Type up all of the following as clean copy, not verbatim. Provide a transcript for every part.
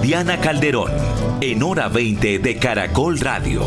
Diana Calderón, en Hora 20 de Caracol Radio.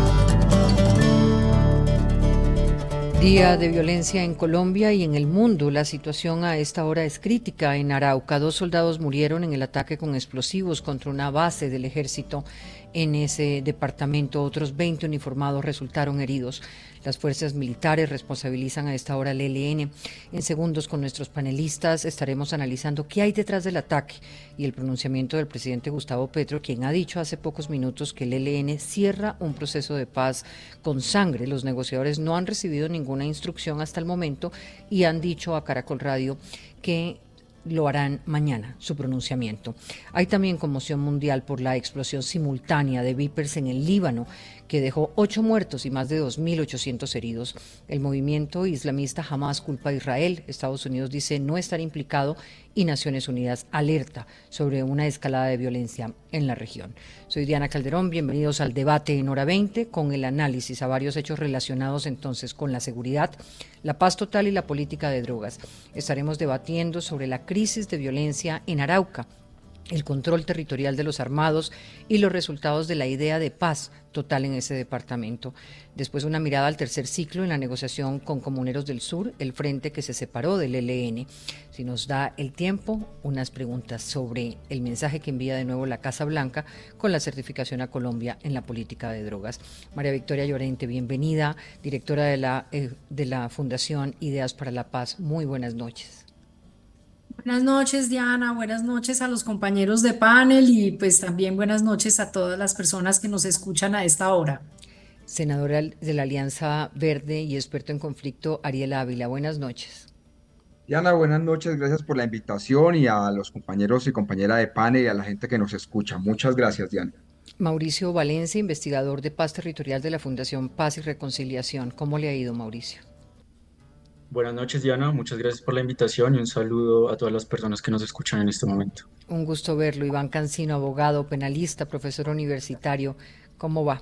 Día de violencia en Colombia y en el mundo. La situación a esta hora es crítica. En Arauca, 2 soldados murieron en el ataque con explosivos contra una base del ejército en ese departamento. Otros 20 uniformados resultaron heridos. Las fuerzas militares responsabilizan a esta hora al ELN. En segundos, con nuestros panelistas, estaremos analizando qué hay detrás del ataque y el pronunciamiento del presidente Gustavo Petro, quien ha dicho hace pocos minutos que el ELN cierra un proceso de paz con sangre. Los negociadores no han recibido ninguna instrucción hasta el momento y han dicho a Caracol Radio que lo harán mañana, su pronunciamiento. Hay también conmoción mundial por la explosión simultánea de Vipers en el Líbano, que dejó 8 muertos y más de 2.800 heridos. El movimiento islamista Hamas culpa a Israel. Estados Unidos dice no estar implicado y Naciones Unidas alerta sobre una escalada de violencia en la región. Soy Diana Calderón, bienvenidos al debate en Hora 20 con el análisis a varios hechos relacionados entonces con la seguridad, la paz total y la política de drogas. Estaremos debatiendo sobre la crisis de violencia en Arauca, el control territorial de los armados y los resultados de la idea de paz total en ese departamento. Después una mirada al tercer ciclo en la negociación con Comuneros del Sur, el frente que se separó del ELN. Si nos da el tiempo, unas preguntas sobre el mensaje que envía de nuevo la Casa Blanca con la certificación a Colombia en la política de drogas. María Victoria Llorente, bienvenida, directora de la Fundación Ideas para la Paz. Muy buenas noches. Buenas noches, Diana. Buenas noches a los compañeros de panel y pues también buenas noches a todas las personas que nos escuchan a esta hora. Senadora de la Alianza Verde y experto en conflicto, Ariel Ávila. Buenas noches. Diana, buenas noches. Gracias por la invitación y a los compañeros y compañeras de panel y a la gente que nos escucha. Muchas gracias, Diana. Mauricio Valencia, investigador de paz territorial de la Fundación Paz y Reconciliación. ¿Cómo le ha ido, Mauricio? Buenas noches, Diana. Muchas gracias por la invitación y un saludo a todas las personas que nos escuchan en este momento. Un gusto verlo. Iván Cancino, abogado, penalista, profesor universitario. ¿Cómo va?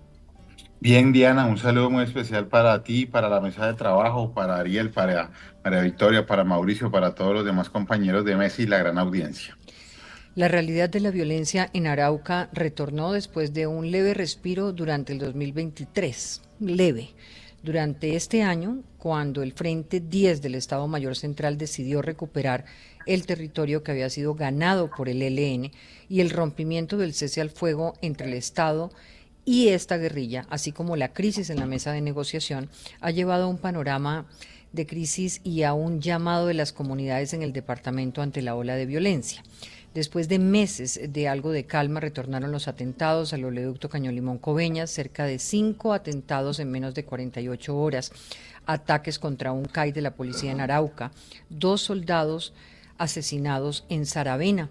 Bien, Diana, un saludo muy especial para ti, para la mesa de trabajo, para Ariel, para María Victoria, para Mauricio, para todos los demás compañeros de mesa y la gran audiencia. La realidad de la violencia en Arauca retornó después de un leve respiro durante el 2023. Leve. Durante este año, cuando el Frente 10 del Estado Mayor Central decidió recuperar el territorio que había sido ganado por el ELN y el rompimiento del cese al fuego entre el Estado y esta guerrilla, así como la crisis en la mesa de negociación, ha llevado a un panorama de crisis y a un llamado de las comunidades en el departamento ante la ola de violencia. Después de meses de algo de calma, retornaron los atentados al oleoducto Caño Limón Coveñas, cerca de 5 atentados en menos de 48 horas, ataques contra un CAI de la policía en Arauca, 2 soldados asesinados en Saravena,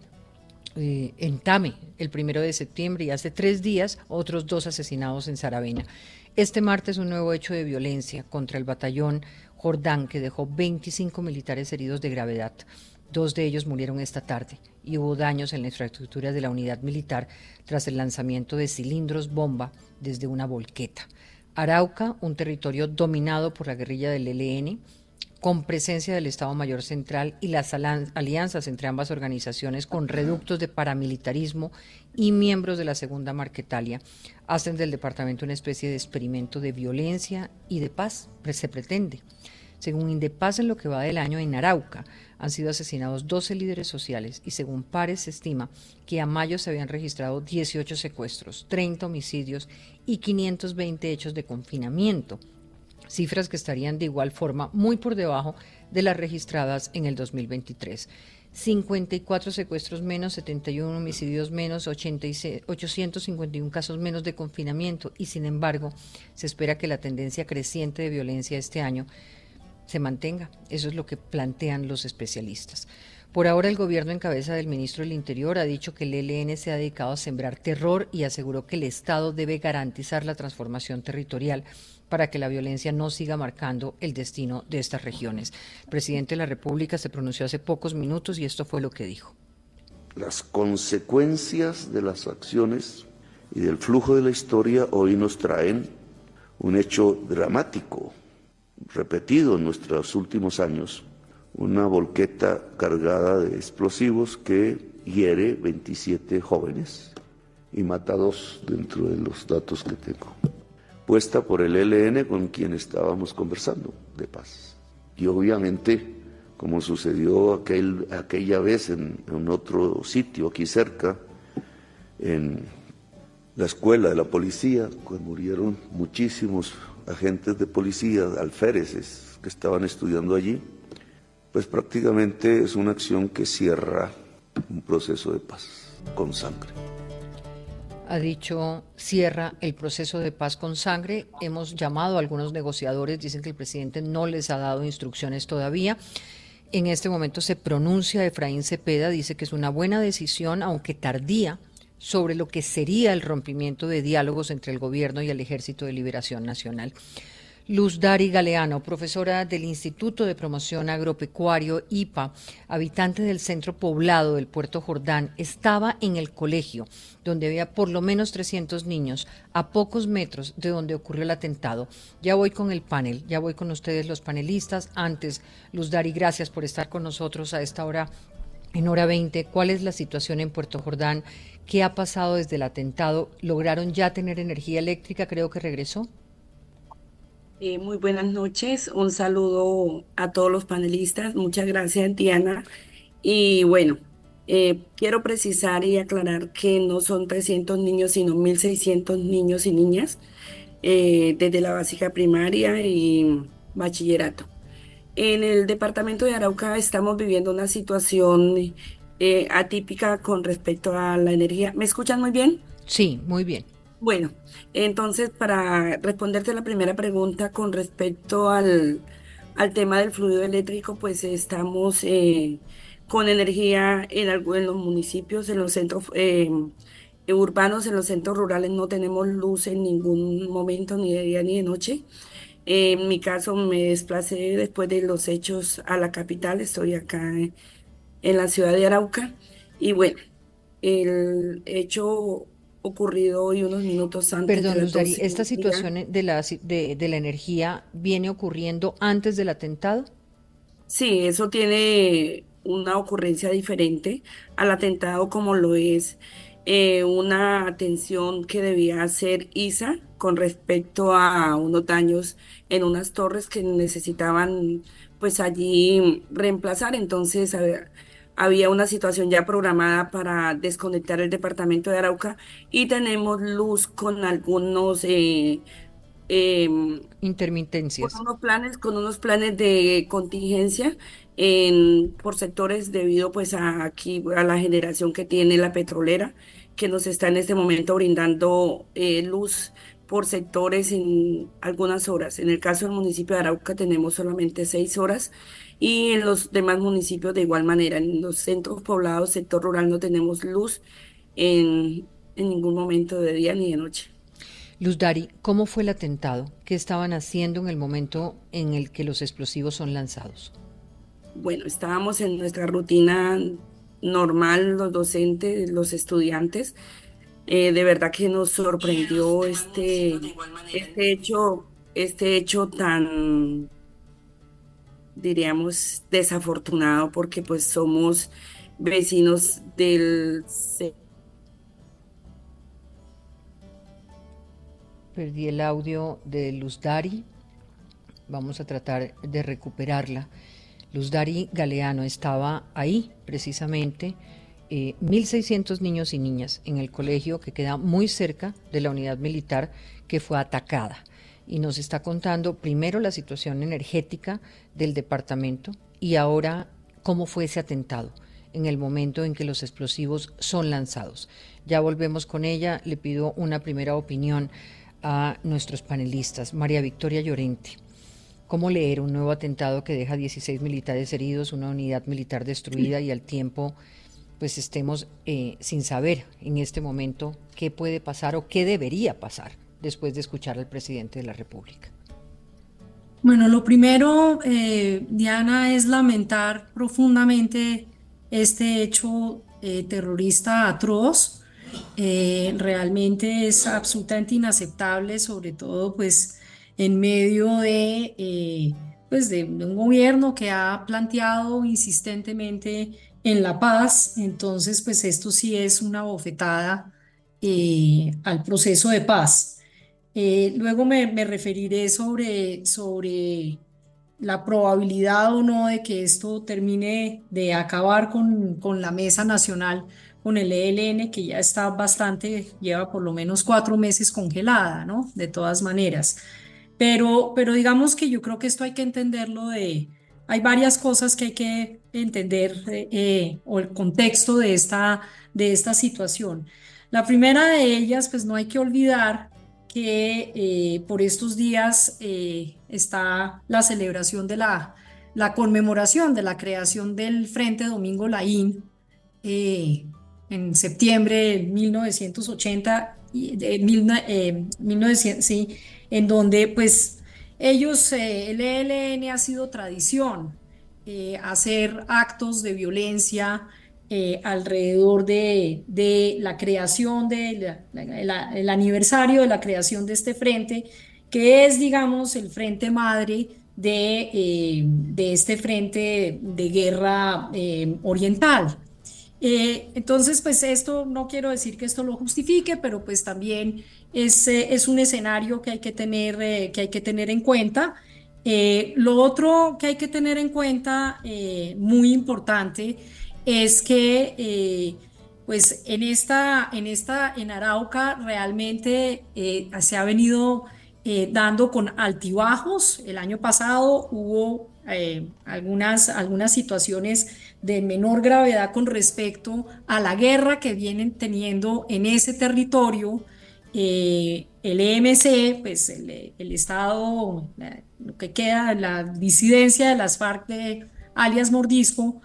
en Tame, el 1 de septiembre, y hace 3 días otros 2 asesinados en Saravena. Este martes un nuevo hecho de violencia contra el batallón Jordán que dejó 25 militares heridos de gravedad. 2 de ellos murieron esta tarde y hubo daños en la infraestructura de la unidad militar tras el lanzamiento de cilindros bomba desde una volqueta. Arauca, un territorio dominado por la guerrilla del ELN, con presencia del Estado Mayor Central y las alianzas entre ambas organizaciones con reductos de paramilitarismo y miembros de la Segunda Marquetalia, hacen del departamento una especie de experimento de violencia y de paz, se pretende. Según Indepaz, en lo que va del año en Arauca, han sido asesinados 12 líderes sociales y según Pares se estima que a mayo se habían registrado 18 secuestros, 30 homicidios y 520 hechos de confinamiento, cifras que estarían de igual forma muy por debajo de las registradas en el 2023. 54 secuestros menos, 71 homicidios menos, 851 casos menos de confinamiento y sin embargo se espera que la tendencia creciente de violencia este año se mantenga. Eso es lo que plantean los especialistas. Por ahora el gobierno en cabeza del ministro del Interior ha dicho que el ELN se ha dedicado a sembrar terror y aseguró que el Estado debe garantizar la transformación territorial para que la violencia no siga marcando el destino de estas regiones. El presidente de la República se pronunció hace pocos minutos y esto fue lo que dijo. Las consecuencias de las acciones y del flujo de la historia hoy nos traen un hecho dramático, repetido en nuestros últimos años, una volqueta cargada de explosivos que hiere 27 jóvenes y mata a 2 dentro de los datos que tengo. Puesta por el ELN con quien estábamos conversando de paz. Y obviamente, como sucedió aquella vez en otro sitio aquí cerca, en la escuela de la policía, que murieron muchísimos agentes de policía, alféreces que estaban estudiando allí, pues prácticamente es una acción que cierra un proceso de paz con sangre. Ha dicho, cierra el proceso de paz con sangre. Hemos llamado a algunos negociadores, dicen que el presidente no les ha dado instrucciones todavía. En este momento se pronuncia Efraín Cepeda, dice que es una buena decisión, aunque tardía, sobre lo que sería el rompimiento de diálogos entre el gobierno y el Ejército de Liberación Nacional. Luz Dari Galeano, profesora del Instituto de Promoción Agropecuario, IPA, habitante del centro poblado del Puerto Jordán, estaba en el colegio, donde había por lo menos 300 niños, a pocos metros de donde ocurrió el atentado. Ya voy con el panel, ya voy con ustedes los panelistas. Antes, Luz Dari, gracias por estar con nosotros a esta hora, en hora 20. ¿Cuál es la situación en Puerto Jordán? ¿Qué ha pasado desde el atentado? ¿Lograron ya tener energía eléctrica? Creo que regresó. Muy buenas noches, un saludo a todos los panelistas, muchas gracias Diana. Y bueno, quiero precisar y aclarar que no son 300 niños, sino 1.600 niños y niñas desde la básica primaria y bachillerato. En el departamento de Arauca estamos viviendo una situación atípica con respecto a la energía. ¿Me escuchan muy bien? Sí, muy bien. Bueno, entonces para responderte la primera pregunta con respecto al tema del fluido eléctrico, pues estamos con energía en los municipios, en los centros urbanos, en los centros rurales no tenemos luz en ningún momento, ni de día ni de noche. En mi caso me desplacé después de los hechos a la capital, estoy acá en la ciudad de Arauca y bueno, el hecho ocurrido hoy unos minutos antes de Perdón, las Luz Dari, 12 ¿esta del día. situación de la energía viene ocurriendo antes del atentado? Sí, eso tiene una ocurrencia diferente al atentado como lo es una atención que debía hacer ISA con respecto a unos daños en unas torres que necesitaban pues allí reemplazar. Entonces había una situación ya programada para desconectar el departamento de Arauca y tenemos luz con algunos Intermitencias. con unos planes de contingencia por sectores debido pues a la generación que tiene la petrolera, que nos está en este momento brindando luz por sectores en algunas horas. En el caso del municipio de Arauca tenemos solamente 6 horas y en los demás municipios de igual manera. En los centros poblados, sector rural, no tenemos luz en ningún momento de día ni de noche. Luz Dari, ¿cómo fue el atentado? ¿Qué estaban haciendo en el momento en el que los explosivos son lanzados? Bueno, estábamos en nuestra rutina normal, los docentes, los estudiantes. De verdad que nos sorprendió este hecho tan, diríamos, desafortunado, porque pues somos vecinos del... Perdí el audio de Luz Dari. Vamos a tratar de recuperarla. Luz Dari Galeano estaba ahí, precisamente, 1.600 niños y niñas en el colegio que queda muy cerca de la unidad militar que fue atacada. Y nos está contando primero la situación energética del departamento y ahora cómo fue ese atentado en el momento en que los explosivos son lanzados. Ya volvemos con ella. Le pido una primera opinión a nuestros panelistas. María Victoria Llorente, ¿cómo leer un nuevo atentado que deja 16 militares heridos, una unidad militar destruida y al tiempo pues estemos sin saber en este momento qué puede pasar o qué debería pasar después de escuchar al presidente de la República? Bueno, lo primero, Diana, es lamentar profundamente este hecho terrorista atroz. Realmente es absolutamente inaceptable, sobre todo pues en medio de pues de un gobierno que ha planteado insistentemente en la paz. Entonces, pues esto sí es una bofetada al proceso de paz. Luego me referiré sobre la probabilidad o no de que esto termine de acabar con la Mesa Nacional, con el ELN, que ya está bastante, lleva por lo menos 4 meses congelada, ¿no? De todas maneras. Pero digamos que yo creo que esto hay que entenderlo hay varias cosas que hay que entender, o el contexto de esta situación. La primera de ellas, pues no hay que olvidar que por estos días está la celebración la conmemoración de la creación del Frente Domingo Laín, eh, en septiembre de 1980, de 1900, sí, en donde pues ellos, el ELN ha sido tradición, hacer actos de violencia alrededor de la creación, el aniversario de la creación de este frente, que es, digamos, el frente madre de este frente de guerra oriental. Entonces, pues esto, no quiero decir que esto lo justifique, pero pues también es un escenario que hay que tener en cuenta. Lo otro que hay que tener en cuenta, muy importante, es que pues en Arauca realmente se ha venido dando con altibajos. El año pasado hubo algunas situaciones de menor gravedad con respecto a la guerra que vienen teniendo en ese territorio. El EMC, pues el Estado, lo que queda, la disidencia de las FARC de alias Mordisco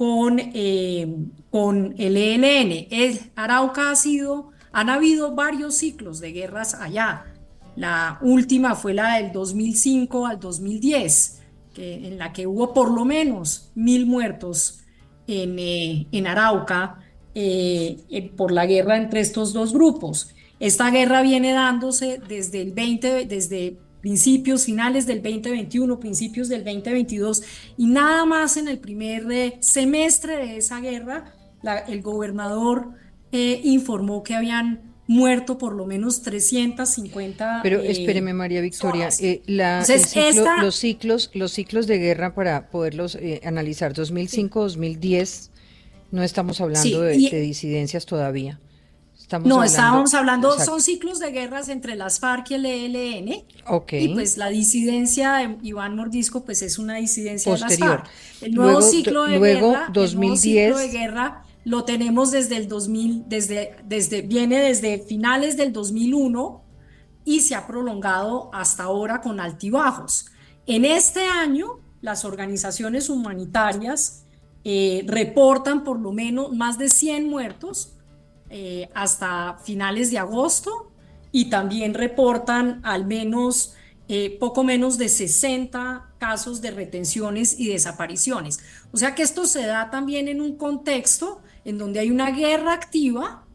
con el ELN. Arauca han habido varios ciclos de guerras allá. La última fue la del 2005 al 2010, en la que hubo por lo menos 1.000 muertos en Arauca por la guerra entre estos dos grupos. Esta guerra viene dándose desde principios, finales del 2021, principios del 2022, y nada más en el primer semestre de esa guerra, el gobernador informó que habían muerto por lo menos 350 Pero espéreme, María Victoria, personas. el Entonces, ciclo, los ciclos de guerra para poderlos analizar, 2005-2010, no estamos hablando sí, de disidencias todavía. Estamos no, hablando, estábamos hablando, exacto. son ciclos de guerras entre las FARC y el ELN, Ok. y pues la disidencia de Iván Mordisco pues es una disidencia Posterior. de las FARC. El nuevo Luego, ciclo de luego guerra, 2010. Lo tenemos desde el 2000, viene desde finales del 2001 y se ha prolongado hasta ahora con altibajos. En este año, las organizaciones humanitarias reportan por lo menos más de 100 muertos hasta finales de agosto, y también reportan al menos poco menos de 60 casos de retenciones y desapariciones. O sea que esto se da también en un contexto en donde hay una guerra activa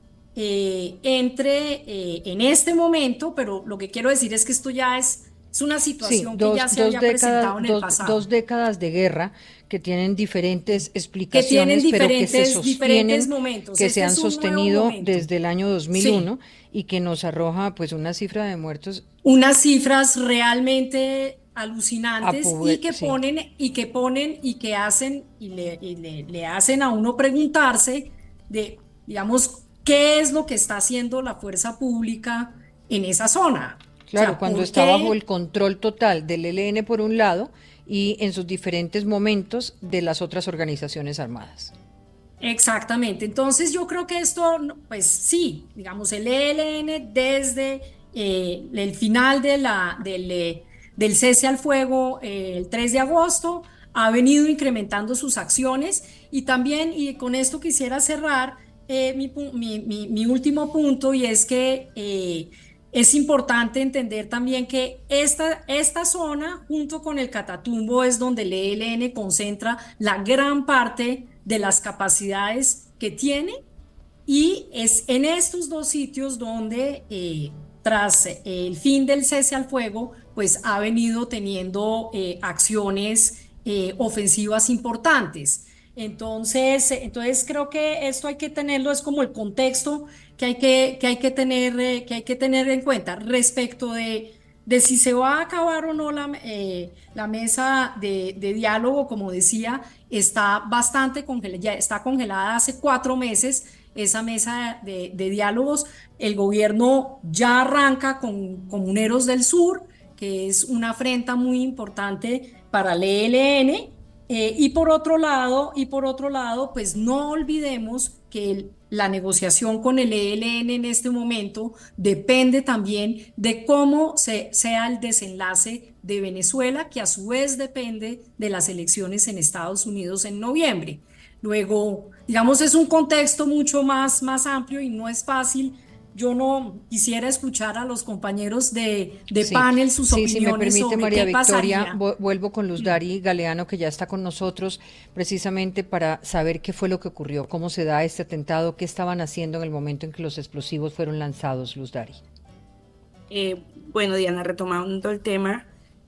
en este momento, pero lo que quiero decir es que esto ya es una situación que ya se había presentado en el pasado. 2 décadas de guerra que tienen diferentes Que explicaciones, tienen pero que se diferentes sostienen, momentos. que Este se han es un nuevo sostenido momento. desde el año 2001 y que nos arroja pues una cifra de muertos. Unas cifras realmente alucinantes Sí. y que hacen y le hacen a uno preguntarse digamos, qué es lo que está haciendo la fuerza pública en esa zona. Claro, O sea, cuando ¿por está qué? bajo el control total del ELN por un lado y en sus diferentes momentos de las otras organizaciones armadas. Exactamente. Entonces yo creo que esto, pues sí, digamos, el ELN desde el final del cese al fuego el 3 de agosto ha venido incrementando sus acciones, y también, y con esto quisiera cerrar mi último punto, y es que es importante entender también que esta zona, junto con el Catatumbo, es donde el ELN concentra la gran parte de las capacidades que tiene, y es en estos dos sitios donde, tras el fin del cese al fuego, pues ha venido teniendo acciones ofensivas importantes. Entonces creo que esto hay que tenerlo, es como el contexto que hay que tener en cuenta respecto de si se va a acabar o no la mesa de diálogo, como decía, está bastante congelada, ya está congelada hace 4 meses esa mesa de diálogos. El gobierno ya arranca con Comuneros del Sur, que es una afrenta muy importante para el ELN. Y por otro lado, pues no olvidemos que la negociación con el ELN en este momento depende también de cómo sea el desenlace de Venezuela, que a su vez depende de las elecciones en Estados Unidos en noviembre. Luego, digamos, es un contexto mucho más amplio y no es fácil. Yo no quisiera escuchar a los compañeros de Sí, panel sus sí, si me opiniones permite, sobre María qué Victoria, pasaría. vuelvo con Luz Dari Galeano, que ya está con nosotros, precisamente para saber qué fue lo que ocurrió, cómo se da este atentado, qué estaban haciendo en el momento en que los explosivos fueron lanzados, Luz Dari. Bueno, Diana, retomando el tema,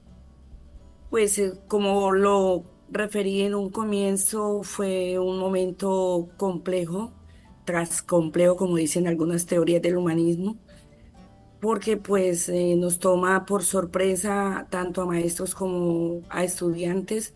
pues como lo referí en un comienzo, fue un momento complejo, tras complejo, como dicen algunas teorías del humanismo, porque pues nos toma por sorpresa tanto a maestros como a estudiantes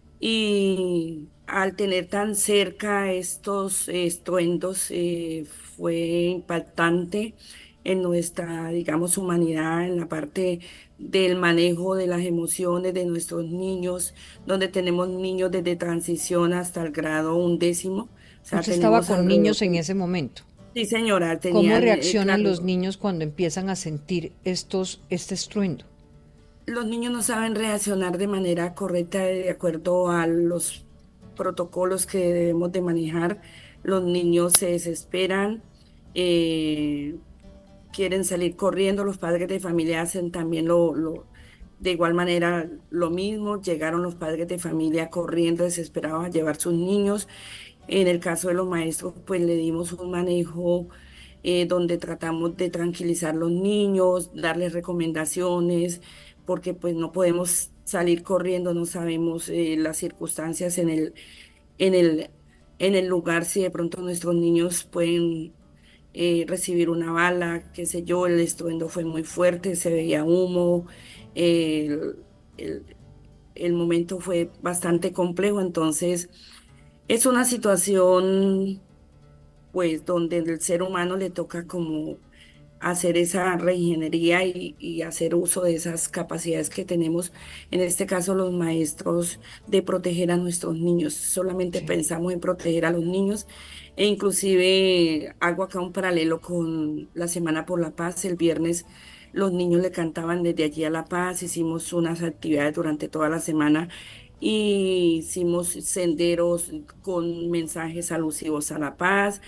y al tener tan cerca estos estruendos fue impactante en nuestra, digamos, humanidad, en la parte del manejo de las emociones de nuestros niños, donde tenemos niños desde transición hasta el grado 11º. O sea, Usted estaba tenemos con alrededor niños en ese momento. sí, señora, ¿Cómo tenían, reaccionan los claro, niños cuando empiezan a sentir este estruendo? los niños no saben reaccionar de manera correcta de acuerdo a los protocolos que debemos de manejar. Los niños se desesperan, eh, quieren salir corriendo, los padres de familia hacen también de igual manera lo mismo. Llegaron los padres de familia corriendo, desesperados a llevar sus niños. En el caso de los maestros, pues le dimos un manejo donde tratamos de tranquilizar a los niños, darles recomendaciones, porque pues no podemos salir corriendo, no sabemos las circunstancias en el, en el lugar, si de pronto nuestros niños pueden recibir una bala, qué sé yo, el estruendo fue muy fuerte, se veía humo, el, el el momento fue bastante complejo, entonces es una situación pues donde el ser humano le toca como hacer esa reingeniería y hacer uso de esas capacidades que tenemos, en este caso los maestros, de proteger a nuestros niños. Solamente Sí. pensamos en proteger a los niños e inclusive hago acá un paralelo con la Semana por la Paz. El viernes los niños le cantaban desde allí a La Paz, hicimos unas actividades durante toda la semana. Y hicimos senderos con mensajes alusivos a la paz,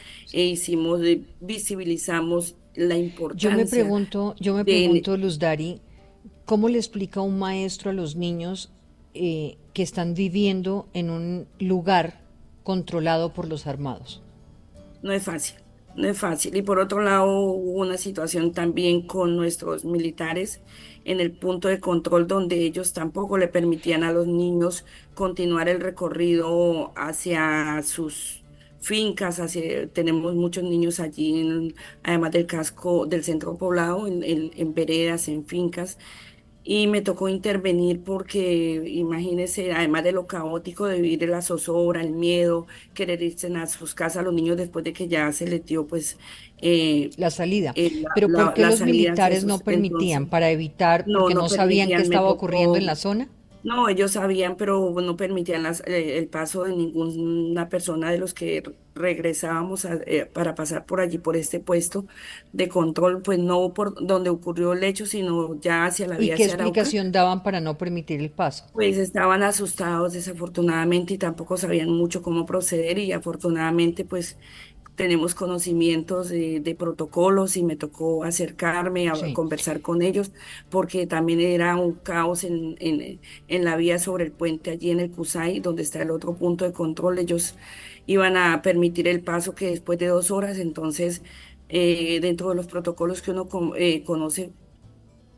visibilizamos la importancia Yo me de pregunto, Luz Dari, ¿cómo le explica un maestro a los niños que están viviendo en un lugar controlado por los armados? no es fácil, no es fácil. Y por otro lado, hubo una situación también con nuestros militares en el punto de control donde ellos tampoco le permitían a los niños continuar el recorrido hacia sus fincas, tenemos muchos niños allí, además del casco del centro poblado, en veredas, en fincas. Y me tocó intervenir porque, imagínense, además de lo caótico de vivir la zozobra, el miedo, querer irse a sus casas, los niños después de que ya se les dio, pues, eh, La salida. Pero ¿por qué las los salidas, militares no esos, entonces, permitían? ¿Para evitar, no, porque no no sabían qué permitían, me estaba ocurriendo en tocó. la zona? No, ellos sabían, pero no permitían el paso de ninguna persona de los que regresábamos para pasar por allí, por este puesto de control, pues no por donde ocurrió el hecho, sino ya hacia la ¿Y vía qué hacia Arauca. explicación daban para no permitir el paso? Pues estaban asustados desafortunadamente y tampoco sabían mucho cómo proceder y afortunadamente pues tenemos conocimientos de protocolos y me tocó acercarme a Sí. conversar con ellos porque también era un caos en la vía sobre el puente allí en el Cusay, donde está el otro punto de control. Ellos iban a permitir el paso que después de 2 horas, entonces dentro de los protocolos que uno conoce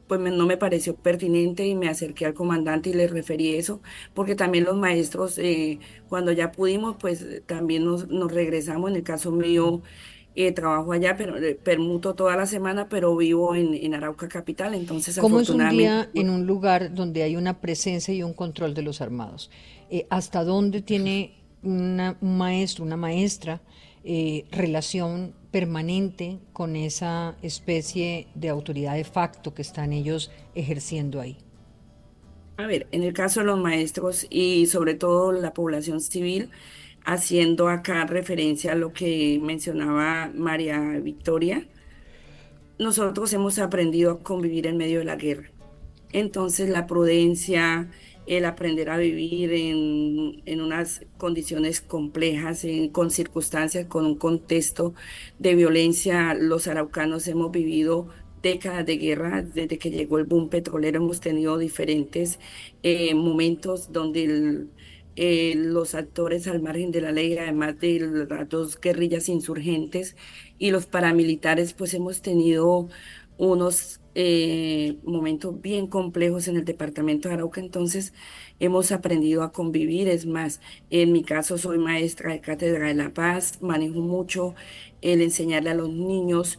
pues no me pareció pertinente y me acerqué al comandante y le referí eso, porque también los maestros, cuando ya pudimos, pues también nos regresamos. En el caso mío, trabajo allá, pero permuto toda la semana, pero vivo en Arauca Capital, entonces ¿Cómo es un afortunadamente, día en un lugar donde hay una presencia y un control de los armados? ¿Hasta dónde tiene un maestro, una maestra, relación permanente con esa especie de autoridad de facto que están ellos ejerciendo ahí? a ver, en el caso de los maestros y sobre todo la población civil, haciendo acá referencia a lo que mencionaba María Victoria, nosotros hemos aprendido a convivir en medio de la guerra. Entonces, la prudencia, el aprender a vivir en unas condiciones complejas, con circunstancias, con un contexto de violencia, los araucanos hemos vivido décadas de guerra. Desde que llegó el boom petrolero hemos tenido diferentes momentos donde los actores al margen de la ley, además de las dos guerrillas insurgentes y los paramilitares, pues hemos tenido unos momentos bien complejos en el departamento de Arauca. Entonces hemos aprendido a convivir. Es más, en mi caso soy maestra de Cátedra de la Paz, manejo mucho el enseñarle a los niños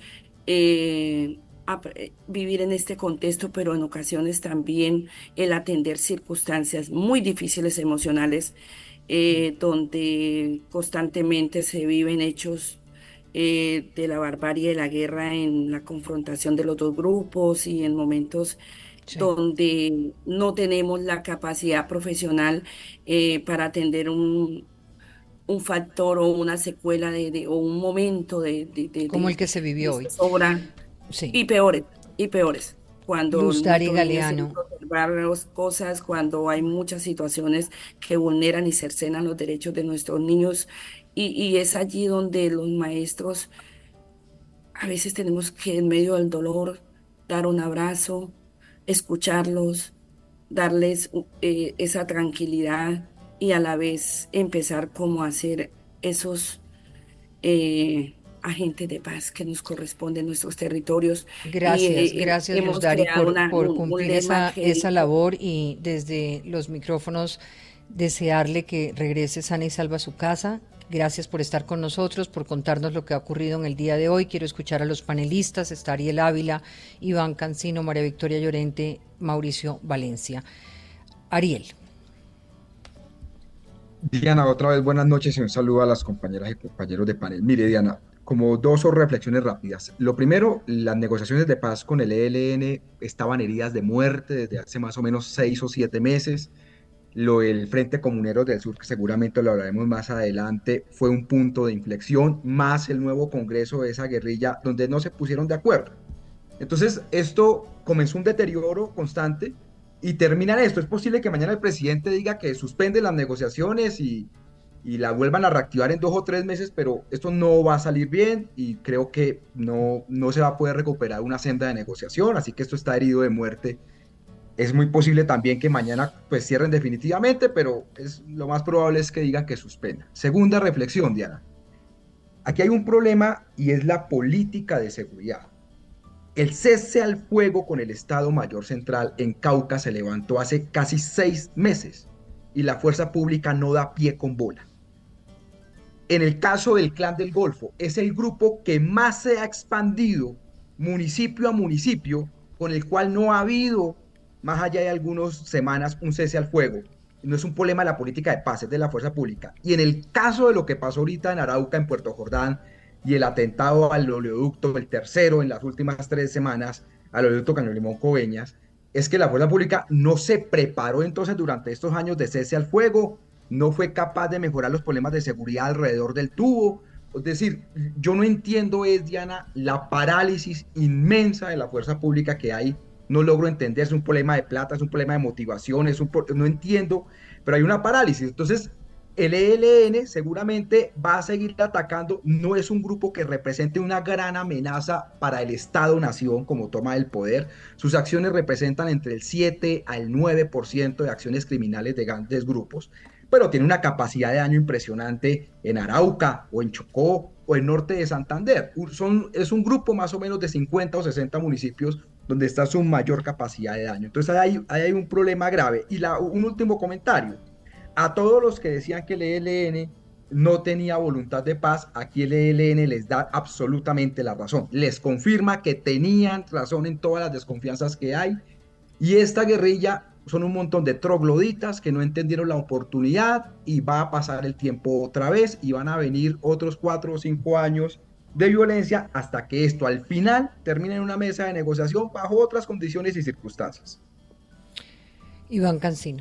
vivir en este contexto, pero en ocasiones también el atender circunstancias muy difíciles emocionales, donde constantemente se viven hechos de la barbarie de la guerra en la confrontación de los dos grupos y en momentos Sí. donde no tenemos la capacidad profesional para atender un factor o una secuela o un momento Como el que se de vivió hoy. zozobra Sí. y peores. Cuando Luz Dari nuestros niños tienen Galeano. que observar las cosas, cuando hay muchas situaciones que vulneran y cercenan los derechos de nuestros niños, y es allí donde los maestros a veces tenemos que en medio del dolor dar un abrazo, escucharlos, darles esa tranquilidad y a la vez empezar como a hacer esos agentes de paz que nos corresponden en nuestros territorios. Y Gracias Luz hemos Dari creado por un cumplir lema que esa dice, labor y desde los micrófonos desearle que regrese sana y salva a su casa. Gracias por estar con nosotros, por contarnos lo que ha ocurrido en el día de hoy. Quiero escuchar a los panelistas, está Ariel Ávila, Iván Cancino, María Victoria Llorente, Mauricio Valencia. Ariel. Diana, otra vez buenas noches y un saludo a las compañeras y compañeros de panel. Mire, Diana, como dos o reflexiones rápidas. Lo primero, las negociaciones de paz con el ELN estaban heridas de muerte desde hace más o menos 6 o 7 meses. Lo del Frente Comunero del Sur, que seguramente lo hablaremos más adelante, fue un punto de inflexión, más el nuevo congreso de esa guerrilla donde no se pusieron de acuerdo. Entonces, esto comenzó un deterioro constante y termina en esto. Es posible que mañana el presidente diga que suspende las negociaciones y la vuelvan a reactivar en 2 o 3 meses, pero esto no va a salir bien y creo que no se va a poder recuperar una senda de negociación, así que esto está herido de muerte. Es muy posible también que mañana pues cierren definitivamente, pero lo más probable es que digan que suspenda. Segunda reflexión, Diana. Aquí hay un problema y es la política de seguridad. El cese al fuego con el Estado Mayor Central en Cauca se levantó hace casi 6 meses y la fuerza pública no da pie con bola. En el caso del Clan del Golfo, es el grupo que más se ha expandido municipio a municipio, con el cual no ha habido, más allá de algunas semanas, un cese al fuego. No es un problema de la política de paz, es de la fuerza pública. Y en el caso de lo que pasó ahorita en Arauca, en Puerto Jordán, y el atentado al oleoducto, el tercero en las últimas 3 semanas, al oleoducto Caño Limón Coveñas, es que la fuerza pública no se preparó entonces durante estos años de cese al fuego, no fue capaz de mejorar los problemas de seguridad alrededor del tubo. Es decir, yo no entiendo, Diana, la parálisis inmensa de la fuerza pública que hay. No logro entender, es un problema de plata, es un problema de motivación, no entiendo, pero hay una parálisis. Entonces, el ELN seguramente va a seguir atacando, no es un grupo que represente una gran amenaza para el Estado-Nación como toma del poder. Sus acciones representan entre el 7 al 9% de acciones criminales de grandes grupos, pero tiene una capacidad de daño impresionante en Arauca o en Chocó o en norte de Santander. Es un grupo más o menos de 50 o 60 municipios donde está su mayor capacidad de daño. Entonces ahí hay un problema grave. Y un último comentario. A todos los que decían que el ELN no tenía voluntad de paz, aquí el ELN les da absolutamente la razón. Les confirma que tenían razón en todas las desconfianzas que hay. Y esta guerrilla son un montón de trogloditas que no entendieron la oportunidad y va a pasar el tiempo otra vez y van a venir otros 4 o 5 años de violencia hasta que esto al final termine en una mesa de negociación bajo otras condiciones y circunstancias. Iván Cancino.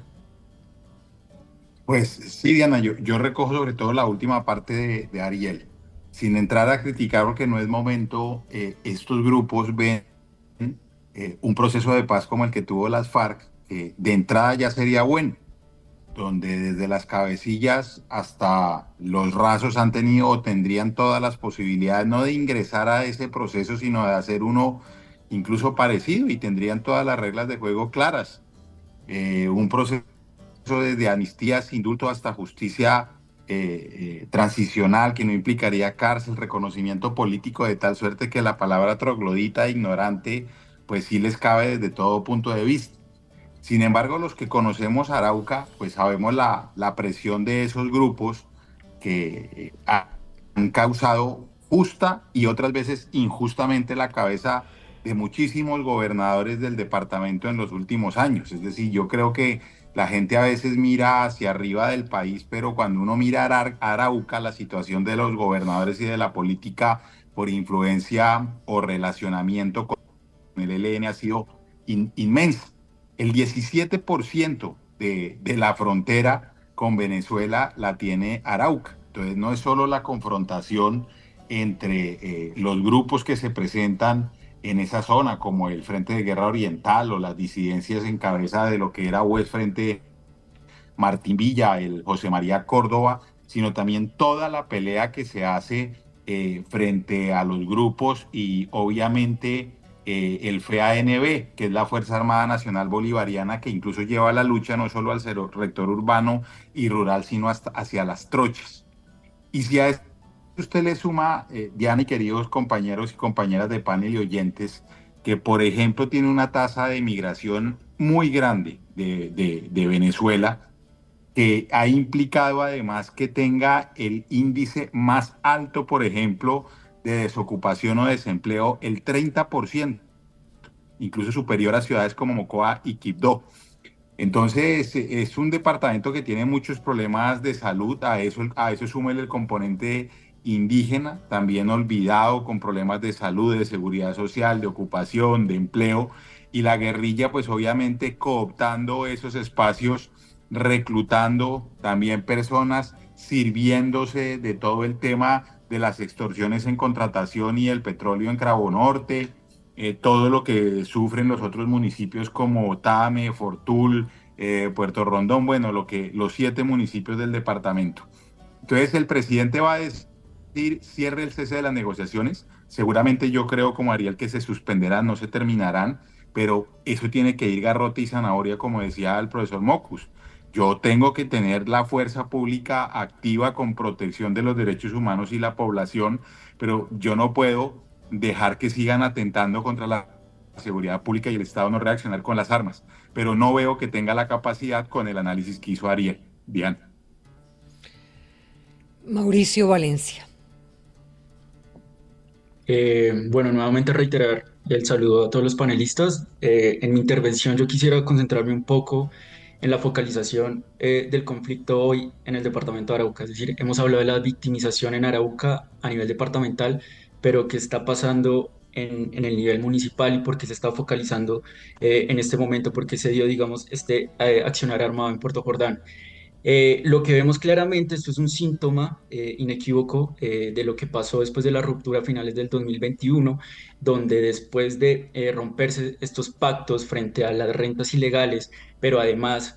Pues sí, Diana, yo recojo sobre todo la última parte de Ariel, sin entrar a criticar porque no es momento. Estos grupos ven un proceso de paz como el que tuvo las FARC, de entrada ya sería bueno, donde desde las cabecillas hasta los rasos han tenido o tendrían todas las posibilidades no de ingresar a ese proceso, sino de hacer uno incluso parecido y tendrían todas las reglas de juego claras. Un proceso desde amnistías, indulto hasta justicia transicional que no implicaría cárcel, reconocimiento político, de tal suerte que la palabra troglodita, ignorante, pues sí les cabe desde todo punto de vista. Sin embargo, los que conocemos Arauca, pues sabemos la presión de esos grupos que han causado justa y otras veces injustamente la cabeza de muchísimos gobernadores del departamento en los últimos años. Es decir, yo creo que la gente a veces mira hacia arriba del país, pero cuando uno mira Arauca, la situación de los gobernadores y de la política por influencia o relacionamiento con el ELN ha sido inmensa. El 17% de la frontera con Venezuela la tiene Arauca. Entonces no es solo la confrontación entre los grupos que se presentan en esa zona, como el Frente de Guerra Oriental o las disidencias en cabeza de lo que era West Frente Martín Villa, el José María Córdoba, sino también toda la pelea que se hace frente a los grupos y obviamente el FEANB, que es la Fuerza Armada Nacional Bolivariana, que incluso lleva la lucha no solo al sector urbano y rural, sino hasta hacia las trochas. Y si a esto usted le suma, Diana y queridos compañeros y compañeras de panel y oyentes, que por ejemplo tiene una tasa de migración muy grande de Venezuela, que ha implicado además que tenga el índice más alto, por ejemplo, de desocupación o desempleo, el 30%, incluso superior a ciudades como Mocoa y Quibdó. Entonces, es un departamento que tiene muchos problemas de salud, a eso súmele el componente indígena, también olvidado, con problemas de salud, de seguridad social, de ocupación, de empleo, y la guerrilla, pues obviamente cooptando esos espacios, reclutando también personas, sirviéndose de todo el tema de las extorsiones en contratación y el petróleo en Cravo Norte, todo lo que sufren los otros municipios como Tame, Fortul, Puerto Rondón, bueno, los 7 municipios del departamento. Entonces el presidente va a decir, cierre el cese de las negociaciones. Seguramente yo creo como Ariel que se suspenderán, no se terminarán, pero eso tiene que ir garrote y zanahoria, como decía el profesor Mocus. Yo tengo que tener la fuerza pública activa con protección de los derechos humanos y la población, pero yo no puedo dejar que sigan atentando contra la seguridad pública y el Estado no reaccionar con las armas. Pero no veo que tenga la capacidad con el análisis que hizo Ariel. Diana. Mauricio Valencia. Bueno, nuevamente reiterar el saludo a todos los panelistas. En mi intervención yo quisiera concentrarme un poco en la focalización del conflicto hoy en el departamento de Arauca. Es decir, hemos hablado de la victimización en Arauca a nivel departamental, pero qué está pasando en el nivel municipal y por qué se está focalizando en este momento, por qué se dio, digamos, este accionar armado en Puerto Jordán. Lo que vemos claramente, esto es un síntoma inequívoco de lo que pasó después de la ruptura a finales del 2021, donde después de romperse estos pactos frente a las rentas ilegales, pero además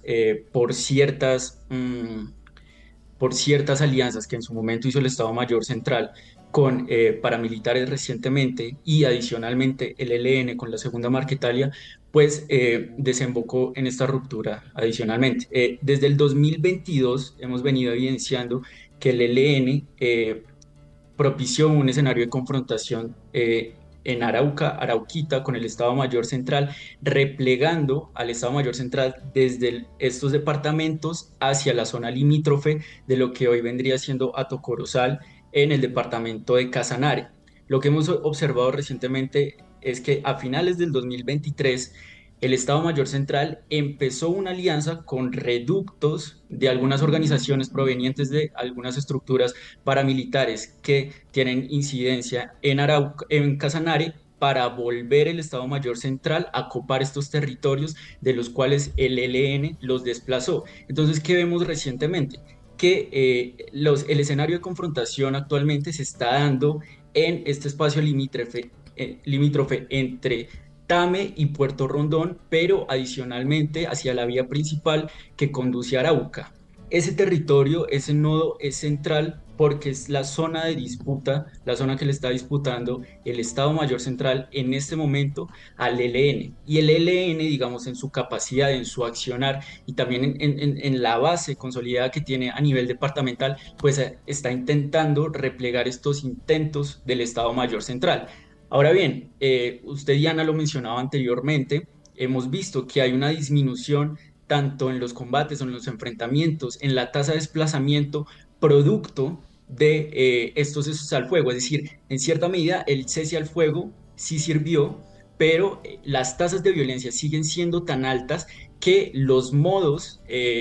por ciertas alianzas que en su momento hizo el Estado Mayor Central con paramilitares recientemente y adicionalmente el ELN con la Segunda Marquetalia, pues desembocó en esta ruptura adicionalmente. Desde el 2022 hemos venido evidenciando que el ELN propició un escenario de confrontación en Arauca, Arauquita, con el Estado Mayor Central, replegando al Estado Mayor Central desde estos departamentos hacia la zona limítrofe de lo que hoy vendría siendo Atocorozal en el departamento de Casanare. Lo que hemos observado recientemente es que a finales del 2023 el Estado Mayor Central empezó una alianza con reductos de algunas organizaciones provenientes de algunas estructuras paramilitares que tienen incidencia en Arauca, en Casanare, para volver el Estado Mayor Central a copar estos territorios de los cuales el ELN los desplazó. Entonces, ¿qué vemos recientemente? Que el escenario de confrontación actualmente se está dando en este espacio limítrofe entre Tame y Puerto Rondón, pero adicionalmente hacia la vía principal que conduce a Arauca. Ese territorio, ese nodo es central porque es la zona de disputa, la zona que le está disputando el Estado Mayor Central en este momento al ELN. Y el ELN, digamos, en su capacidad, en su accionar y también en la base consolidada que tiene a nivel departamental, pues está intentando replegar estos intentos del Estado Mayor Central. Ahora bien, usted, Diana, lo mencionaba anteriormente, hemos visto que hay una disminución tanto en los combates o en los enfrentamientos, en la tasa de desplazamiento producto de estos cesos al fuego. Es decir, en cierta medida el cese al fuego sí sirvió, pero las tasas de violencia siguen siendo tan altas que los modos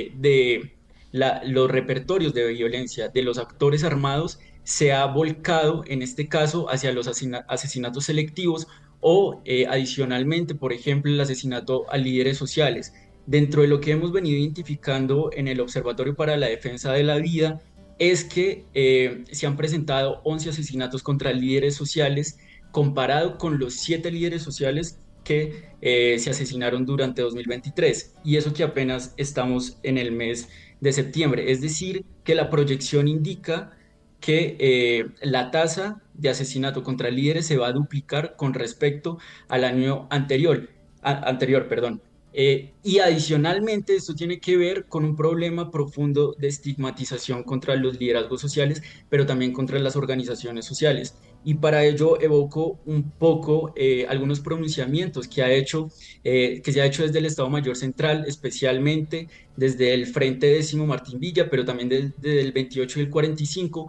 los repertorios de violencia de los actores armados se ha volcado en este caso hacia los asesinatos selectivos o adicionalmente, por ejemplo, el asesinato a líderes sociales. Dentro de lo que hemos venido identificando en el Observatorio para la Defensa de la Vida es que se han presentado 11 asesinatos contra líderes sociales comparado con los 7 líderes sociales que se asesinaron durante 2023, y eso que apenas estamos en el mes de septiembre. Es decir, que la proyección indica que la tasa de asesinato contra líderes se va a duplicar con respecto al año anterior, perdón. Y adicionalmente esto tiene que ver con un problema profundo de estigmatización contra los liderazgos sociales, pero también contra las organizaciones sociales. Y para ello evoco un poco algunos pronunciamientos que se ha hecho desde el Estado Mayor Central, especialmente desde el Frente Décimo Martín Villa, pero también desde el 28 y el 45,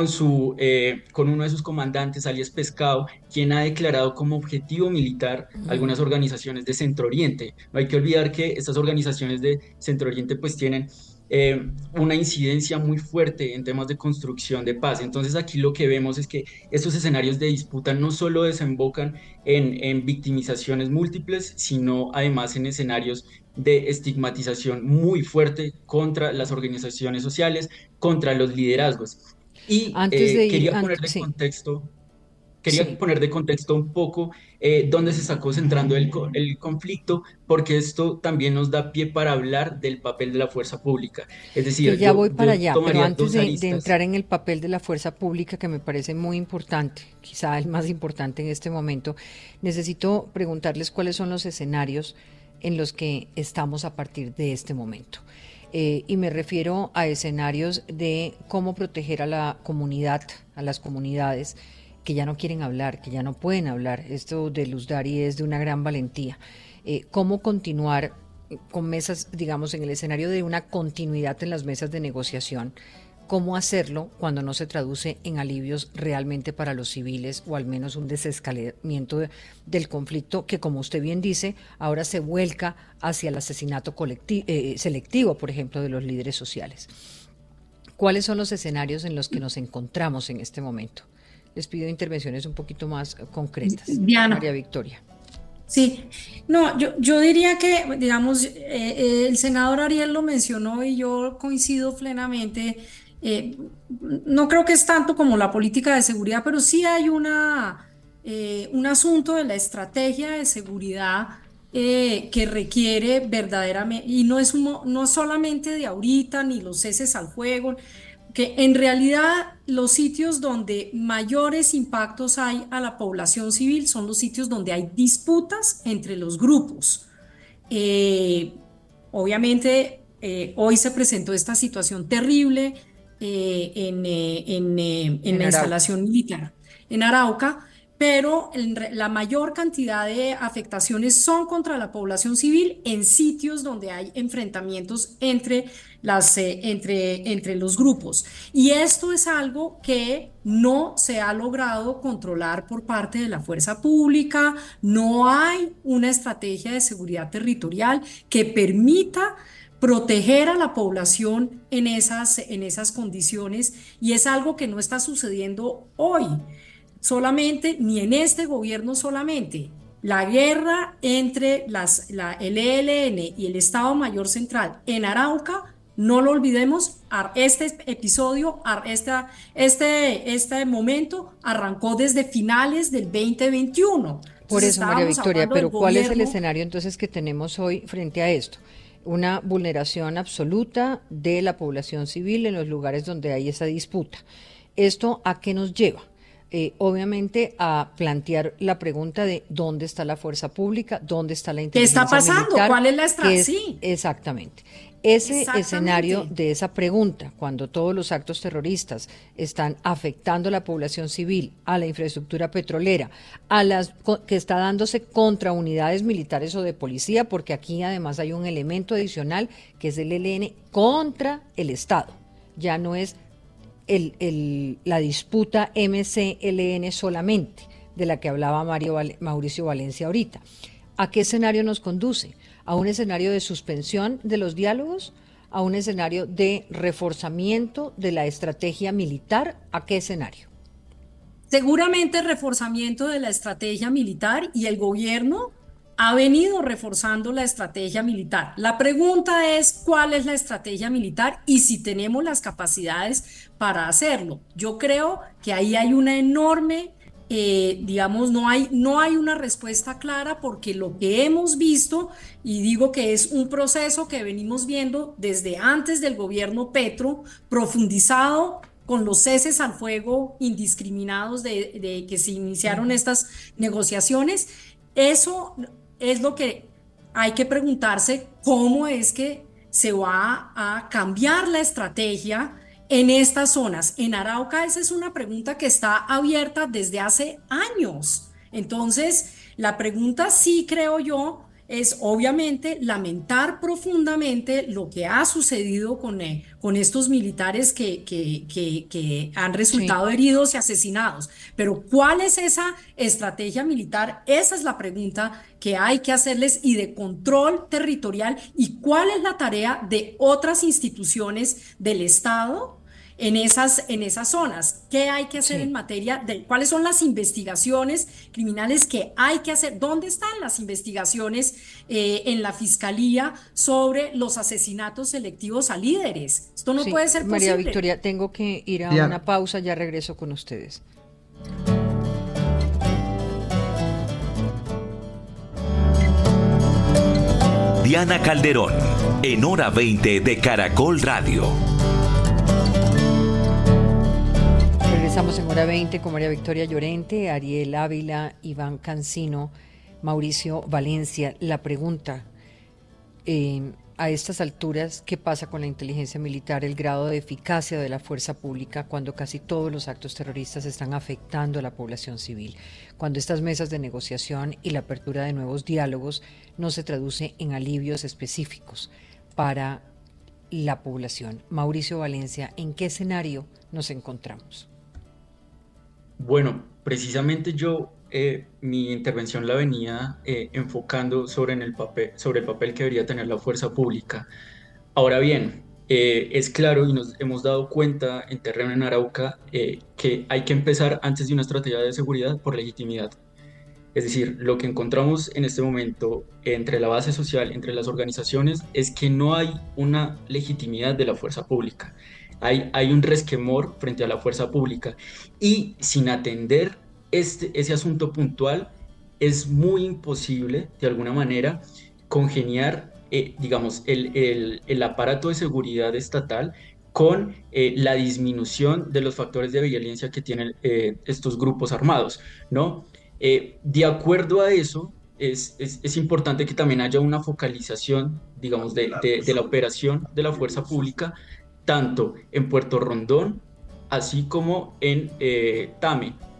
con uno de sus comandantes, alias Pescado, quien ha declarado como objetivo militar algunas organizaciones de Centro Oriente. No hay que olvidar que estas organizaciones de Centro Oriente pues tienen una incidencia muy fuerte en temas de construcción de paz. Entonces aquí lo que vemos es que estos escenarios de disputa no solo desembocan en victimizaciones múltiples, sino además en escenarios de estigmatización muy fuerte contra las organizaciones sociales, contra los liderazgos. Y Antes de ir, quería poner de sí, contexto, sí. un poco dónde se está concentrando el conflicto, porque esto también nos da pie para hablar del papel de la fuerza pública. Es Yo decir, ya voy para yo allá, pero tomaría antes dos de aristas. entrar en el papel de la fuerza pública, que me parece muy importante, quizá el más importante en este momento, necesito preguntarles cuáles son los escenarios en los que estamos a partir de este momento. Y me refiero a escenarios de cómo proteger a la comunidad, a las comunidades que ya no quieren hablar, que ya no pueden hablar. Esto de Luz Dari es de una gran valentía. Cómo continuar con mesas, digamos, en el escenario de una continuidad en las mesas de negociación, cómo hacerlo cuando no se traduce en alivios realmente para los civiles o al menos un desescalamiento del conflicto que, como usted bien dice, ahora se vuelca hacia el asesinato selectivo, por ejemplo, de los líderes sociales. ¿Cuáles son los escenarios en los que nos encontramos en este momento? Les pido intervenciones un poquito más concretas. María Diana. Victoria. Sí, no, yo diría que, digamos, el senador Ariel lo mencionó y yo coincido plenamente. eh, no creo que es tanto como la política de seguridad, pero sí hay un asunto de la estrategia de seguridad que requiere verdaderamente, y no solamente de ahorita, ni los ceses al fuego, que en realidad los sitios donde mayores impactos hay a la población civil son los sitios donde hay disputas entre los grupos. Eh, Obviamente, hoy se presentó esta situación terrible en En la Arauca. instalación militar en Arauca, pero la mayor cantidad de afectaciones son contra la población civil en sitios donde hay enfrentamientos entre los grupos. Y esto es algo que no se ha logrado controlar por parte de la fuerza pública, no hay una estrategia de seguridad territorial que permita proteger a la población en esas condiciones, y es algo que no está sucediendo hoy solamente, ni en este gobierno solamente. La guerra entre el ELN y el Estado Mayor Central en Arauca, no lo olvidemos, este episodio, este momento arrancó desde finales del 2021. Por Entonces eso, María estábamos Victoria, hablando del pero ¿cuál es el gobierno. escenario entonces que tenemos hoy frente a esto? Una vulneración absoluta de la población civil en los lugares donde hay esa disputa. ¿Esto a qué nos lleva? Obviamente a plantear la pregunta de dónde está la fuerza pública, dónde está la ¿Qué está inteligencia pasando? militar, ¿Cuál es la que estrategia? es Sí, exactamente ese escenario exactamente. de esa pregunta, cuando todos los actos terroristas están afectando a la población civil, a la infraestructura petrolera, que está dándose contra unidades militares o de policía, porque aquí además hay un elemento adicional que es el ELN contra el Estado. Ya no es la disputa MC-LN solamente, de la que hablaba Mauricio Valencia ahorita. ¿A qué escenario nos conduce? ¿A un escenario de suspensión de los diálogos? ¿A un escenario de reforzamiento de la estrategia militar? ¿A qué escenario? Seguramente reforzamiento de la estrategia militar, y el gobierno ha venido reforzando la estrategia militar. La pregunta es cuál es la estrategia militar y si tenemos las capacidades para hacerlo. Yo creo que ahí hay una enorme, digamos, no hay una respuesta clara, porque lo que hemos visto, y digo que es un proceso que venimos viendo desde antes del gobierno Petro, profundizado con los ceses al fuego indiscriminados de que se iniciaron estas negociaciones. Eso es lo que hay que preguntarse: cómo es que se va a cambiar la estrategia en estas zonas. En Arauca esa es una pregunta que está abierta desde hace años. Entonces, la pregunta, sí creo yo, es obviamente lamentar profundamente lo que ha sucedido con estos militares que han Sí. resultado heridos y asesinados. Pero ¿cuál es esa estrategia militar? Esa es la pregunta que hay que hacerles, y de control territorial, y cuál es la tarea de otras instituciones del Estado en esas zonas. ¿Qué hay que hacer en Sí. materia de cuáles son las investigaciones criminales que hay que hacer? ¿Dónde están las investigaciones en la fiscalía sobre los asesinatos selectivos a líderes? Esto no Sí, puede ser María posible. Victoria, tengo que ir a Diana, una pausa, ya regreso con ustedes. Diana Calderón, en Hora 20 de Caracol Radio. Regresamos en Hora 20 con María Victoria Llorente, Ariel Ávila, Iván Cancino, Mauricio Valencia. La pregunta, a estas alturas, ¿qué pasa con la inteligencia militar, el grado de eficacia de la fuerza pública cuando casi todos los actos terroristas están afectando a la población civil? Cuando estas mesas de negociación y la apertura de nuevos diálogos no se traduce en alivios específicos para la población. Mauricio Valencia, ¿en qué escenario nos encontramos? Bueno, precisamente yo mi intervención la venía enfocando sobre el papel que debería tener la fuerza pública. Ahora bien, es claro y nos hemos dado cuenta en terreno en Arauca que hay que empezar antes de una estrategia de seguridad por legitimidad. Es decir, lo que encontramos en este momento entre la base social, entre las organizaciones, es que no hay una legitimidad de la fuerza pública. Hay un resquemor frente a la fuerza pública, y sin atender ese asunto puntual es muy imposible, de alguna manera, congeniar, digamos, el aparato de seguridad estatal con la disminución de los factores de violencia que tienen estos grupos armados, ¿no? De acuerdo a eso, es importante que también haya una focalización, digamos, de la operación de la fuerza pública, tanto en Puerto Rondón, así como en Tame,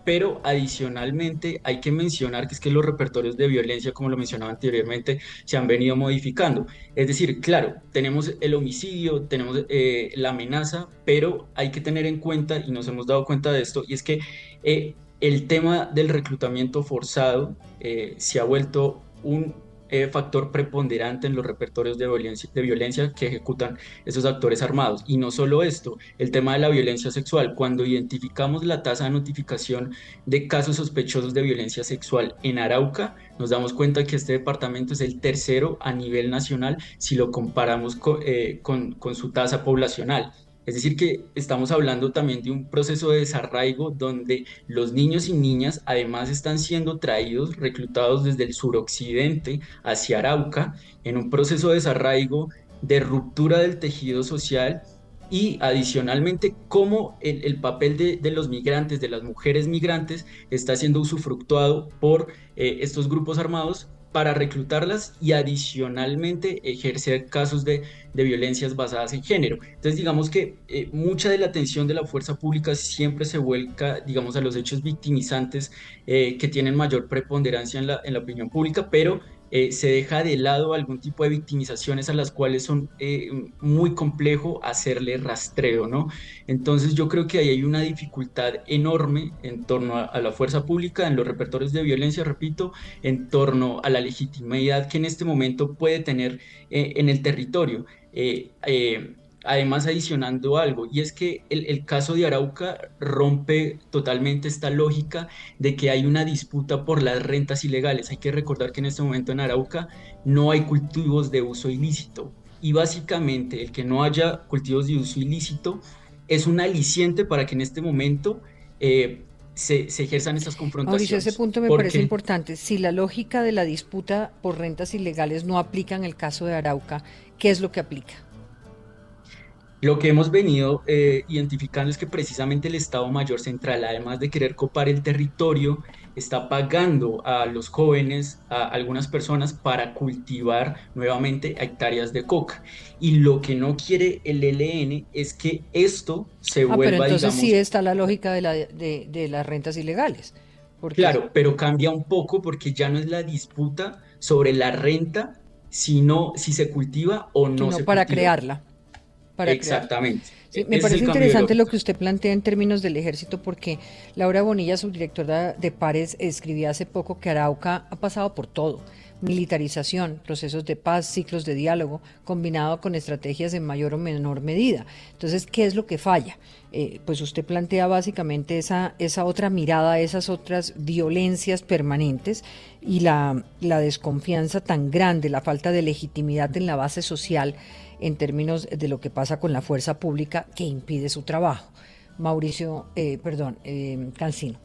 pero adicionalmente hay que mencionar que es que los repertorios de violencia, como lo mencionaba anteriormente, se han venido modificando. Es decir, claro, tenemos el homicidio, tenemos la amenaza, pero hay que tener en cuenta, y nos hemos dado cuenta de esto, y es que el tema del reclutamiento forzado se ha vuelto un factor preponderante en los repertorios de violencia que ejecutan esos actores armados. Y no solo esto, el tema de la violencia sexual. Cuando identificamos la tasa de notificación de casos sospechosos de violencia sexual en Arauca, nos damos cuenta que este departamento es el tercero a nivel nacional si lo comparamos con su tasa poblacional. Es decir, que estamos hablando también de un proceso de desarraigo donde los niños y niñas además están siendo traídos, reclutados desde el suroccidente hacia Arauca, en un proceso de desarraigo, de ruptura del tejido social y adicionalmente cómo el papel de los migrantes, de las mujeres migrantes, está siendo usufructuado por estos grupos armados para reclutarlas y adicionalmente ejercer casos de violencias basadas en género. Entonces, digamos que mucha de la atención de la fuerza pública siempre se vuelca, digamos, a los hechos victimizantes que tienen mayor preponderancia en la opinión pública, pero se deja de lado algún tipo de victimizaciones a las cuales son muy complejo hacerle rastreo, ¿no? Entonces yo creo que ahí hay una dificultad enorme en torno a la fuerza pública, en los repertorios de violencia, repito, en torno a la legitimidad que en este momento puede tener en el territorio. Además, adicionando algo, y es que el caso de Arauca rompe totalmente esta lógica de que hay una disputa por las rentas ilegales. Hay que recordar que en este momento en Arauca no hay cultivos de uso ilícito y básicamente el que no haya cultivos de uso ilícito es un aliciente para que en este momento se ejerzan esas Mauricio, ese confrontaciones. punto me parece Porque importante. Si la lógica de la disputa por rentas ilegales no aplica en el caso de Arauca, ¿qué es lo que aplica? lo que hemos venido identificando es que precisamente el Estado Mayor Central, además de querer copar el territorio, está pagando a los jóvenes, a algunas personas, para cultivar nuevamente hectáreas de coca. Y lo que no quiere el ELN es que esto se Pero vuelva, entonces sí digamos, está la lógica de las rentas ilegales, porque claro, pero cambia un poco porque ya no es la disputa sobre la renta, sino si se cultiva o no sino se para cultiva. crearla, para crearla. Exactamente. Sí, me Ese es el parece cambio de interesante lo lógica. que usted plantea en términos del ejército, porque Laura Bonilla, subdirectora de Pares, escribía hace poco que Arauca ha pasado por todo: militarización, procesos de paz, ciclos de diálogo, combinado con estrategias en mayor o menor medida. Entonces, ¿qué es lo que falla? Pues usted plantea básicamente esa otra mirada, esas otras violencias permanentes y la desconfianza tan grande, la falta de legitimidad en la base social en términos de lo que pasa con la fuerza pública que impide su trabajo. Mauricio, Cancino.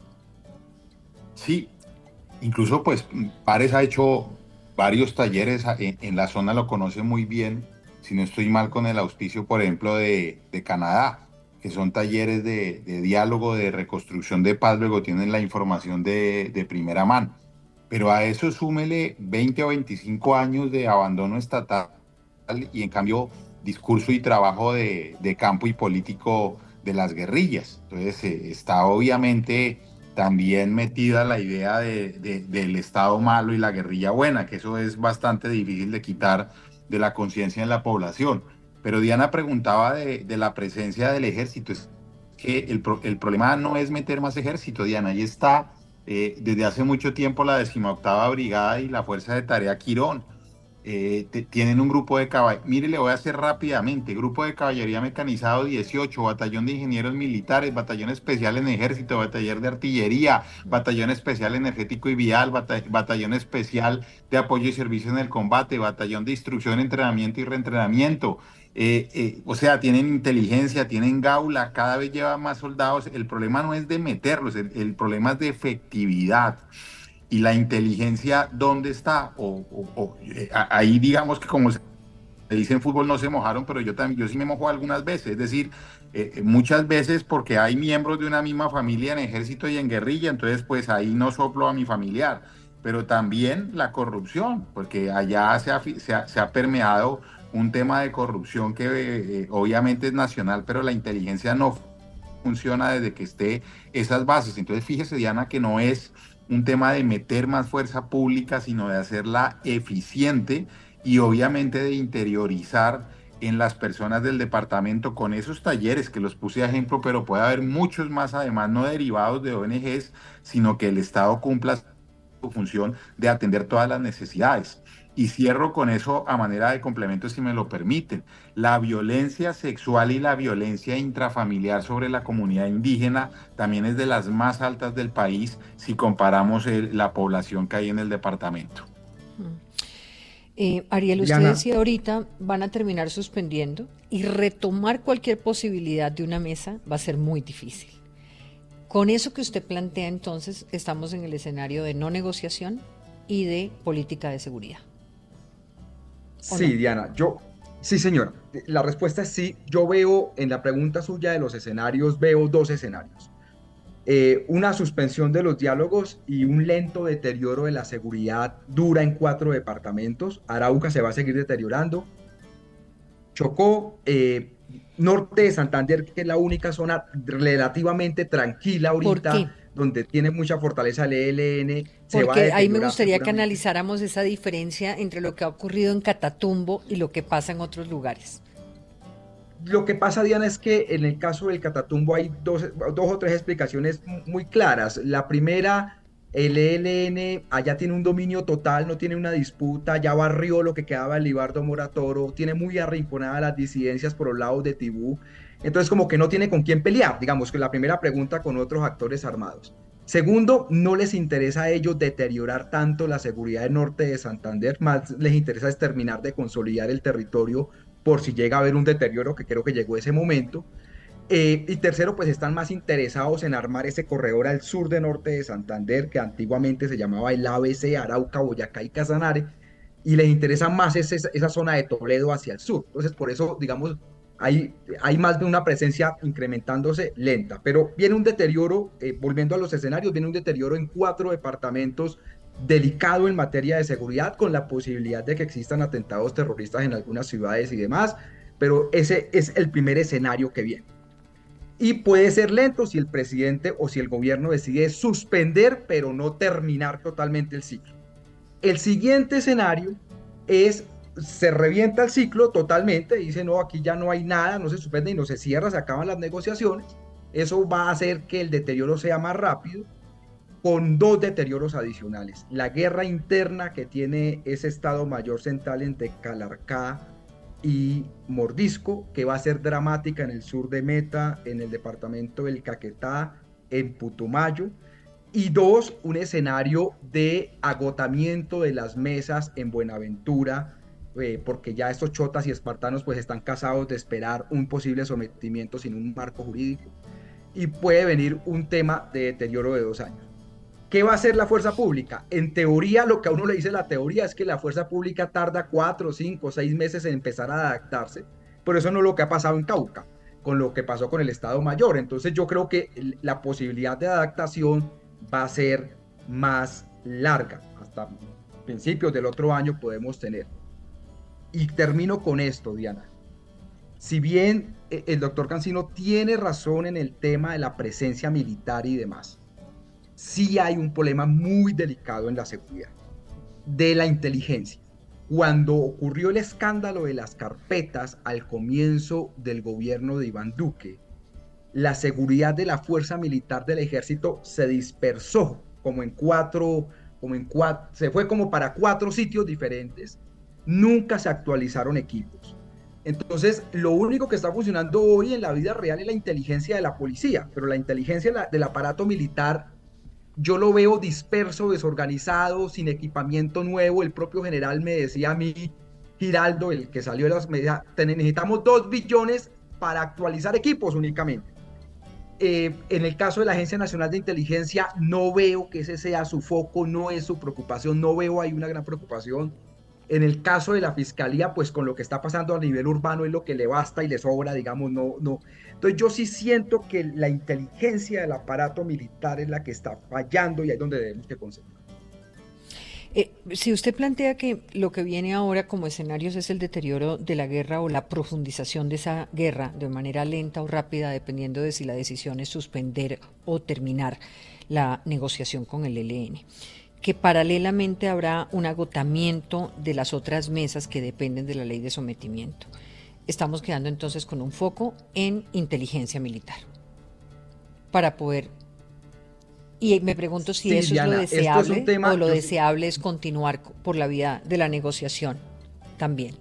Sí, incluso pues Pares ha hecho varios talleres en la zona, lo conoce muy bien, si no estoy mal, con el auspicio, por ejemplo, de Canadá, que son talleres de diálogo, de reconstrucción de paz, luego tienen la información de primera mano. Pero a eso súmele 20 o 25 años de abandono estatal y en cambio discurso y trabajo de campo y político de las guerrillas. Entonces está obviamente también metida la idea del Estado malo y la guerrilla buena, que eso es bastante difícil de quitar de la conciencia en la población. Pero Diana preguntaba de la presencia del ejército. Es que el problema no es meter más ejército, Diana. Ahí está desde hace mucho tiempo la 18ª Brigada y la Fuerza de Tarea Quirón. Tienen un grupo de caballería, mire, le voy a hacer rápidamente: grupo de caballería mecanizado 18, batallón de ingenieros militares, batallón especial en ejército, batallón de artillería, batallón especial energético y vial, batallón especial de apoyo y servicio en el combate, batallón de instrucción, entrenamiento y reentrenamiento. O sea, tienen inteligencia, tienen gaula, cada vez llevan más soldados. El problema no es de meterlos, el problema es de efectividad. Y la inteligencia, ¿dónde está? Ahí digamos que, como se dice en fútbol, no se mojaron, pero yo sí me mojo algunas veces. Es decir, muchas veces porque hay miembros de una misma familia en ejército y en guerrilla, entonces pues ahí no soplo a mi familiar. Pero también la corrupción, porque allá se ha permeado un tema de corrupción que obviamente es nacional, pero la inteligencia no funciona desde que esté esas bases. Entonces, fíjese, Diana, que no es un tema de meter más fuerza pública, sino de hacerla eficiente y obviamente de interiorizar en las personas del departamento con esos talleres que los puse a ejemplo, pero puede haber muchos más, además, no derivados de ONGs, sino que el Estado cumpla su función de atender todas las necesidades. Y cierro con eso a manera de complemento, si me lo permiten. La violencia sexual y la violencia intrafamiliar sobre la comunidad indígena también es de las más altas del país si comparamos la población que hay en el departamento. Ariel, usted Diana, decía ahorita, van a terminar suspendiendo y retomar cualquier posibilidad de una mesa va a ser muy difícil. Con eso que usted plantea, entonces, estamos en el escenario de no negociación y de política de seguridad. ¿O sí, no? Diana, sí, señora, la respuesta es sí. Yo veo en la pregunta suya de los escenarios, veo dos escenarios. Una suspensión de los diálogos y un lento deterioro de la seguridad dura en 4 departamentos. Arauca se va a seguir deteriorando. Chocó, norte de Santander, que es la única zona relativamente tranquila ¿Por ahorita, qué? donde tiene mucha fortaleza el ELN, se va a Porque ahí me deteriorar gustaría que seguramente. analizáramos esa diferencia entre lo que ha ocurrido en Catatumbo y lo que pasa en otros lugares. Lo que pasa, Diana, es que en el caso del Catatumbo hay dos o tres explicaciones muy claras. La primera, el ELN allá tiene un dominio total, no tiene una disputa, ya barrió lo que quedaba del Libardo Mora Toro, tiene muy arrinconadas las disidencias por los lados de Tibú, entonces como que no tiene con quién pelear, digamos que la primera pregunta con otros actores armados. Segundo, no les interesa a ellos deteriorar tanto la seguridad del norte de Santander, más les interesa es terminar de consolidar el territorio por si llega a haber un deterioro, que creo que llegó ese momento. Y tercero, pues están más interesados en armar ese corredor al sur de norte de Santander, que antiguamente se llamaba el ABC, Arauca, Boyacá y Casanare, y les interesa más esa zona de Toledo hacia el sur. Entonces, por eso, digamos, hay más de una presencia incrementándose lenta, pero viene un deterioro, volviendo a los escenarios, viene un deterioro en 4 departamentos delicado en materia de seguridad, con la posibilidad de que existan atentados terroristas en algunas ciudades y demás, pero ese es el primer escenario que viene. Y puede ser lento si el presidente o si el gobierno decide suspender, pero no terminar totalmente el ciclo. El siguiente escenario es, se revienta el ciclo totalmente, dice, no, aquí ya no hay nada, no se suspende y no se cierra, se acaban las negociaciones. Eso va a hacer que el deterioro sea más rápido, con 2 deterioros adicionales. La guerra interna que tiene ese Estado Mayor Central entre Calarcá y Mordisco, que va a ser dramática en el sur de Meta, en el departamento del Caquetá, en Putumayo. Y 2, un escenario de agotamiento de las mesas en Buenaventura, porque ya estos chotas y espartanos pues están cansados de esperar un posible sometimiento sin un marco jurídico. Y puede venir un tema de deterioro de 2 años. ¿Qué va a hacer la fuerza pública? En teoría, lo que a uno le dice la teoría es que la fuerza pública tarda 4, 5, 6 meses en empezar a adaptarse, pero eso no es lo que ha pasado en Cauca, con lo que pasó con el Estado Mayor. Entonces yo creo que la posibilidad de adaptación va a ser más larga. Hasta principios del otro año podemos tener. Y termino con esto, Diana. Si bien el doctor Cancino tiene razón en el tema de la presencia militar y demás, sí hay un problema muy delicado en la seguridad, de la inteligencia. Cuando ocurrió el escándalo de las carpetas al comienzo del gobierno de Iván Duque, la seguridad de la fuerza militar del ejército se dispersó se fue como para 4 sitios diferentes. Nunca se actualizaron equipos. Entonces, lo único que está funcionando hoy en la vida real es la inteligencia de la policía, pero la inteligencia del aparato militar yo lo veo disperso, desorganizado, sin equipamiento nuevo. El propio general me decía a mí, Giraldo, el que salió de las medidas, necesitamos 2 billones para actualizar equipos únicamente. En el caso de la Agencia Nacional de Inteligencia, no veo que ese sea su foco, no es su preocupación, no veo ahí una gran preocupación. En el caso de la Fiscalía, pues con lo que está pasando a nivel urbano es lo que le basta y le sobra, digamos, no. Entonces yo sí siento que la inteligencia del aparato militar es la que está fallando y ahí es donde debemos que concentrar. Si usted plantea que lo que viene ahora como escenarios es el deterioro de la guerra o la profundización de esa guerra de manera lenta o rápida, dependiendo de si la decisión es suspender o terminar la negociación con el ELN, que paralelamente habrá un agotamiento de las otras mesas que dependen de la ley de sometimiento. Estamos quedando entonces con un foco en inteligencia militar para poder. Y me pregunto si Sí, eso Diana, es lo esto es deseable un tema, o lo deseable es continuar por la vía de la negociación también.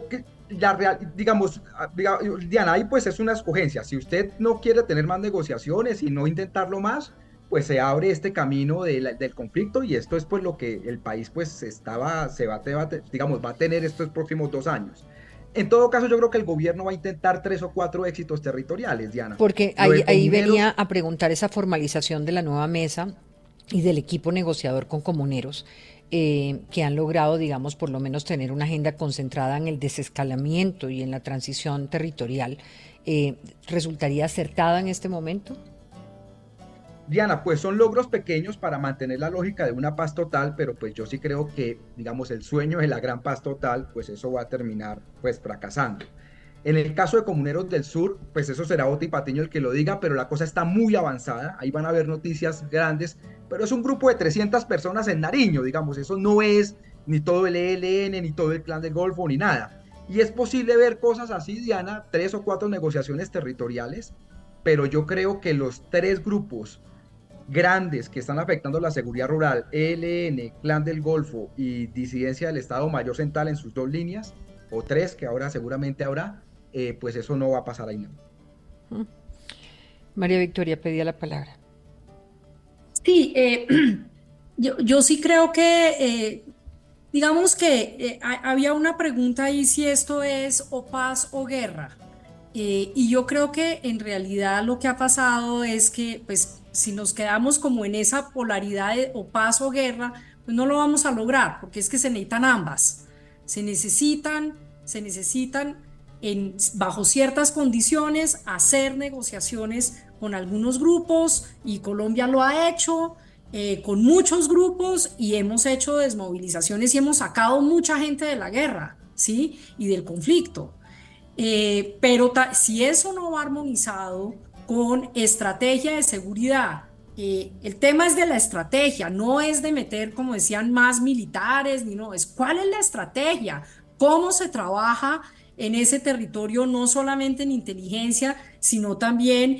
digamos, Diana, ahí pues es una escogencia. Si usted no quiere tener más negociaciones y no intentarlo más, pues se abre este camino del conflicto y esto es pues lo que el país pues digamos, va a tener estos próximos 2 años. En todo caso, yo creo que el gobierno va a intentar 3 o 4 éxitos territoriales, Diana. Porque Lo de ahí venía Comuneros, a preguntar esa formalización de la nueva mesa y del equipo negociador con Comuneros, que han logrado, digamos, por lo menos tener una agenda concentrada en el desescalamiento y en la transición territorial. ¿Resultaría acertada en este momento? Diana, pues son logros pequeños para mantener la lógica de una paz total, pero pues yo sí creo que, digamos, el sueño de la gran paz total, pues eso va a terminar pues fracasando. En el caso de Comuneros del Sur, pues eso será Oti Patiño el que lo diga, pero la cosa está muy avanzada, ahí van a haber noticias grandes, pero es un grupo de 300 personas en Nariño, digamos, eso no es ni todo el ELN, ni todo el Clan del Golfo, ni nada. Y es posible ver cosas así, Diana, 3 o 4 negociaciones territoriales, pero yo creo que los 3 grupos grandes que están afectando la seguridad rural, ELN, Clan del Golfo y disidencia del Estado Mayor Central en sus 2 líneas, o 3 que ahora seguramente habrá, pues eso no va a pasar ahí. No. María Victoria pedía la palabra. Sí, yo sí creo que, digamos que había una pregunta ahí si esto es o paz o guerra. Y yo creo que en realidad lo que ha pasado es que, pues, si nos quedamos como en esa polaridad de o paz o guerra, pues no lo vamos a lograr, porque es que se necesitan ambas. Se necesitan bajo ciertas condiciones hacer negociaciones con algunos grupos, y Colombia lo ha hecho con muchos grupos, y hemos hecho desmovilizaciones y hemos sacado mucha gente de la guerra, ¿sí? Y del conflicto. Pero si eso no va armonizado con estrategia de seguridad, el tema es de la estrategia, no es de meter, como decían, más militares, ni no, es cuál es la estrategia, cómo se trabaja en ese territorio, no solamente en inteligencia, sino también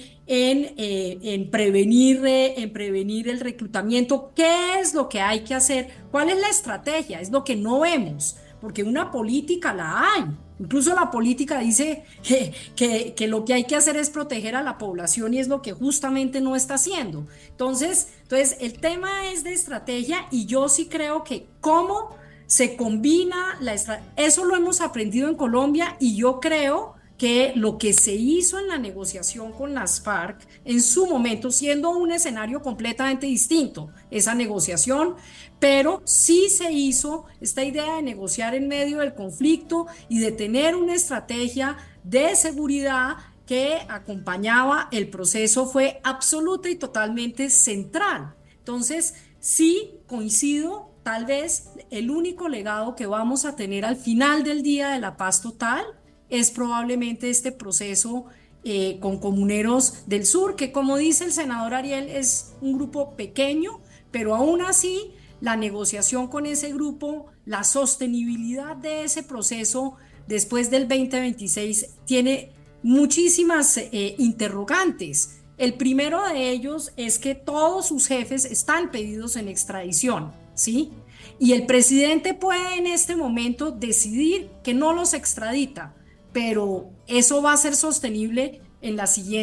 en prevenir el reclutamiento. ¿Qué es lo que hay que hacer? ¿Cuál es la estrategia? Es lo que no vemos, porque una política la hay. Incluso la política dice que lo que hay que hacer es proteger a la población, y es lo que justamente no está haciendo. Entonces el tema es de estrategia, y yo sí creo que cómo se combina eso lo hemos aprendido en Colombia, y yo creo que lo que se hizo en la negociación con las FARC en su momento, siendo un escenario completamente distinto, esa negociación, pero sí se hizo esta idea de negociar en medio del conflicto y de tener una estrategia de seguridad que acompañaba el proceso, fue absoluta y totalmente central. Entonces, sí coincido, tal vez el único legado que vamos a tener al final del día de la paz total es probablemente este proceso con Comuneros del Sur, que, como dice el senador Ariel, es un grupo pequeño, pero aún así la negociación con ese grupo, la sostenibilidad de ese proceso después del 2026 tiene muchísimas interrogantes. El primero de ellos es que todos sus jefes están pedidos en extradición, ¿sí? Y el presidente puede en este momento decidir que no los extradita, pero ¿eso va a ser sostenible en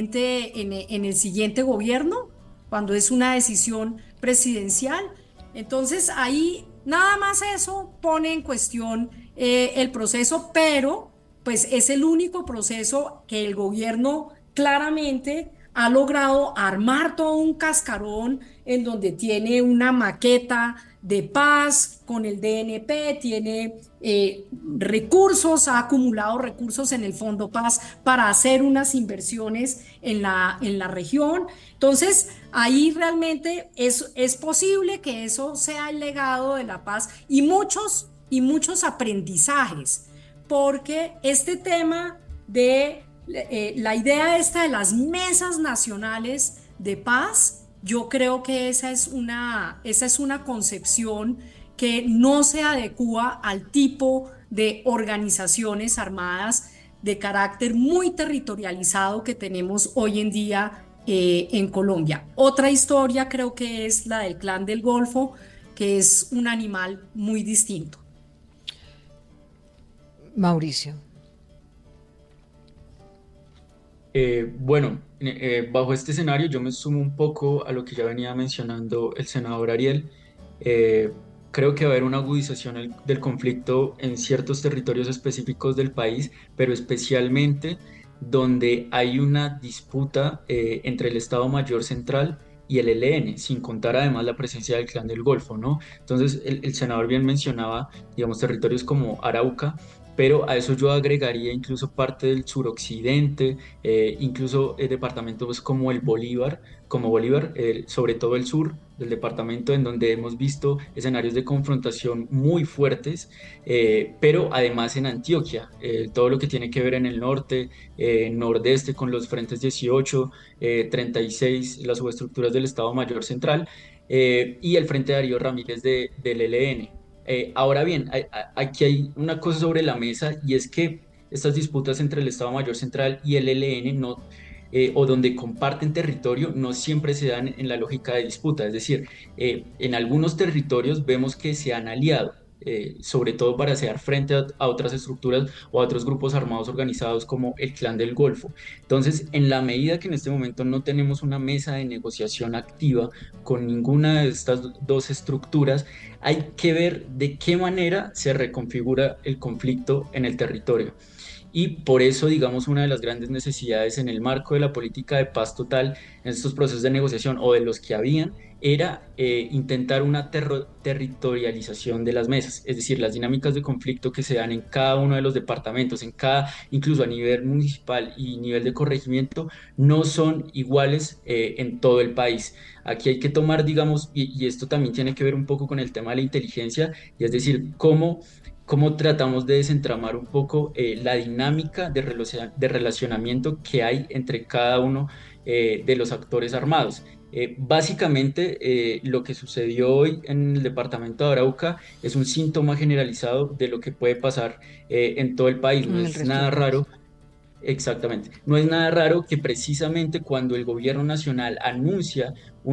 el siguiente gobierno, cuando es una decisión presidencial? Entonces ahí nada más eso pone en cuestión el proceso, pero pues es el único proceso que el gobierno claramente ha logrado armar todo un cascarón en donde tiene una maqueta de paz con el DNP, tiene recursos, ha acumulado recursos en el Fondo Paz para hacer unas inversiones en la región. Entonces, ahí realmente es posible que eso sea el legado de la paz y muchos aprendizajes, porque este tema de la idea esta de las mesas nacionales de paz, yo creo que esa es una concepción que no se adecúa al tipo de organizaciones armadas de carácter muy territorializado que tenemos hoy en día en Colombia. Otra historia creo que es la del Clan del Golfo, que es un animal muy distinto. Mauricio. Bueno, bajo este escenario yo me sumo un poco a lo que ya venía mencionando el senador Ariel. Eh, Creo que va a haber una agudización del conflicto en ciertos territorios específicos del país, pero especialmente donde hay una disputa entre el Estado Mayor Central y el ELN, sin contar además la presencia del Clan del Golfo, ¿no? Entonces, el senador bien mencionaba, digamos, territorios como Arauca, pero a eso yo agregaría incluso parte del suroccidente, incluso departamentos como Bolívar, sobre todo el sur del departamento, en donde hemos visto escenarios de confrontación muy fuertes, pero además en Antioquia, todo lo que tiene que ver en el norte, nordeste con los frentes 18, 36, las subestructuras del Estado Mayor Central, y el Frente Darío Ramírez del ELN. Ahora bien, aquí hay una cosa sobre la mesa y es que estas disputas entre el Estado Mayor Central y el ELN no, o donde comparten territorio no siempre se dan en la lógica de disputa. Es decir, en algunos territorios vemos que se han aliado, sobre todo para hacer frente a otras estructuras o a otros grupos armados organizados como el Clan del Golfo. Entonces, en la medida que en este momento no tenemos una mesa de negociación activa con ninguna de estas dos estructuras, hay que ver de qué manera se reconfigura el conflicto en el territorio. Y por eso, digamos, una de las grandes necesidades en el marco de la política de paz total en estos procesos de negociación o de los que habían, era intentar una territorialización de las mesas, es decir, las dinámicas de conflicto que se dan en cada uno de los departamentos, incluso a nivel municipal y nivel de corregimiento, no son iguales en todo el país. Aquí hay que tomar, digamos, y esto también tiene que ver un poco con el tema de la inteligencia, y es decir, cómo tratamos de desentramar un poco la dinámica de relacionamiento que hay entre cada uno de los actores armados. Básicamente, lo que sucedió hoy en el departamento de Arauca es un síntoma generalizado de lo que puede pasar en todo el país. No En el es resto del nada país. raro. Exactamente. No es nada raro que precisamente cuando el gobierno nacional anuncia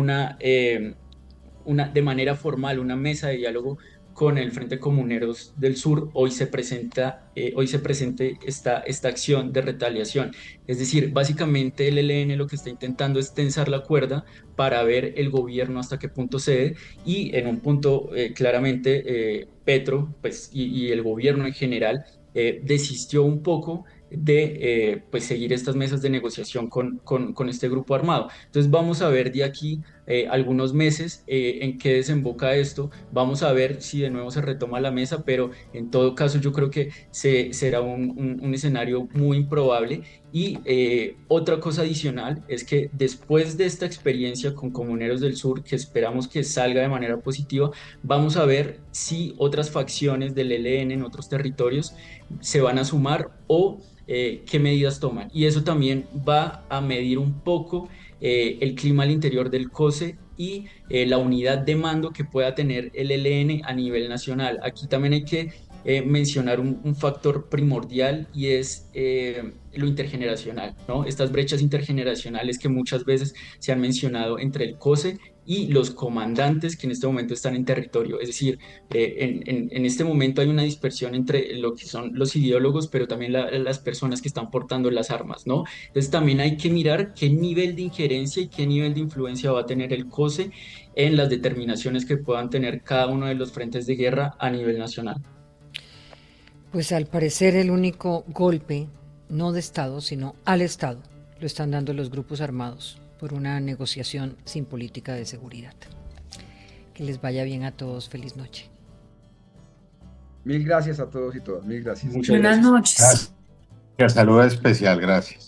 de manera formal una mesa de diálogo con el Frente Comuneros del Sur, hoy se presente esta acción de retaliación. Es decir, básicamente el ELN lo que está intentando es tensar la cuerda para ver el gobierno hasta qué punto cede, y en un punto claramente Petro pues, y el gobierno en general desistió un poco de pues seguir estas mesas de negociación con este grupo armado. Entonces vamos a ver de aquí algunos meses en qué desemboca esto, vamos a ver si de nuevo se retoma la mesa, pero en todo caso yo creo que será un escenario muy improbable. Y otra cosa adicional es que después de esta experiencia con Comuneros del Sur, que esperamos que salga de manera positiva, vamos a ver si otras facciones del ELN en otros territorios se van a sumar o qué medidas toman. Y eso también va a medir un poco el clima al interior del COSE y la unidad de mando que pueda tener el ELN a nivel nacional. Aquí también hay que mencionar un factor primordial y es lo intergeneracional, ¿no? Estas brechas intergeneracionales que muchas veces se han mencionado entre el COSE y los comandantes que en este momento están en territorio. Es decir, en este momento hay una dispersión entre lo que son los ideólogos, pero también las personas que están portando las armas, ¿no? Entonces también hay que mirar qué nivel de injerencia y qué nivel de influencia va a tener el COSE en las determinaciones que puedan tener cada uno de los frentes de guerra a nivel nacional. Pues al parecer el único golpe, no de Estado, sino al Estado, lo están dando los grupos armados por una negociación sin política de seguridad. Que les vaya bien a todos. Feliz noche. Mil gracias a todos y todas. Mil gracias. Muchas Buenas gracias. noches. Gracias. Saludo especial, gracias.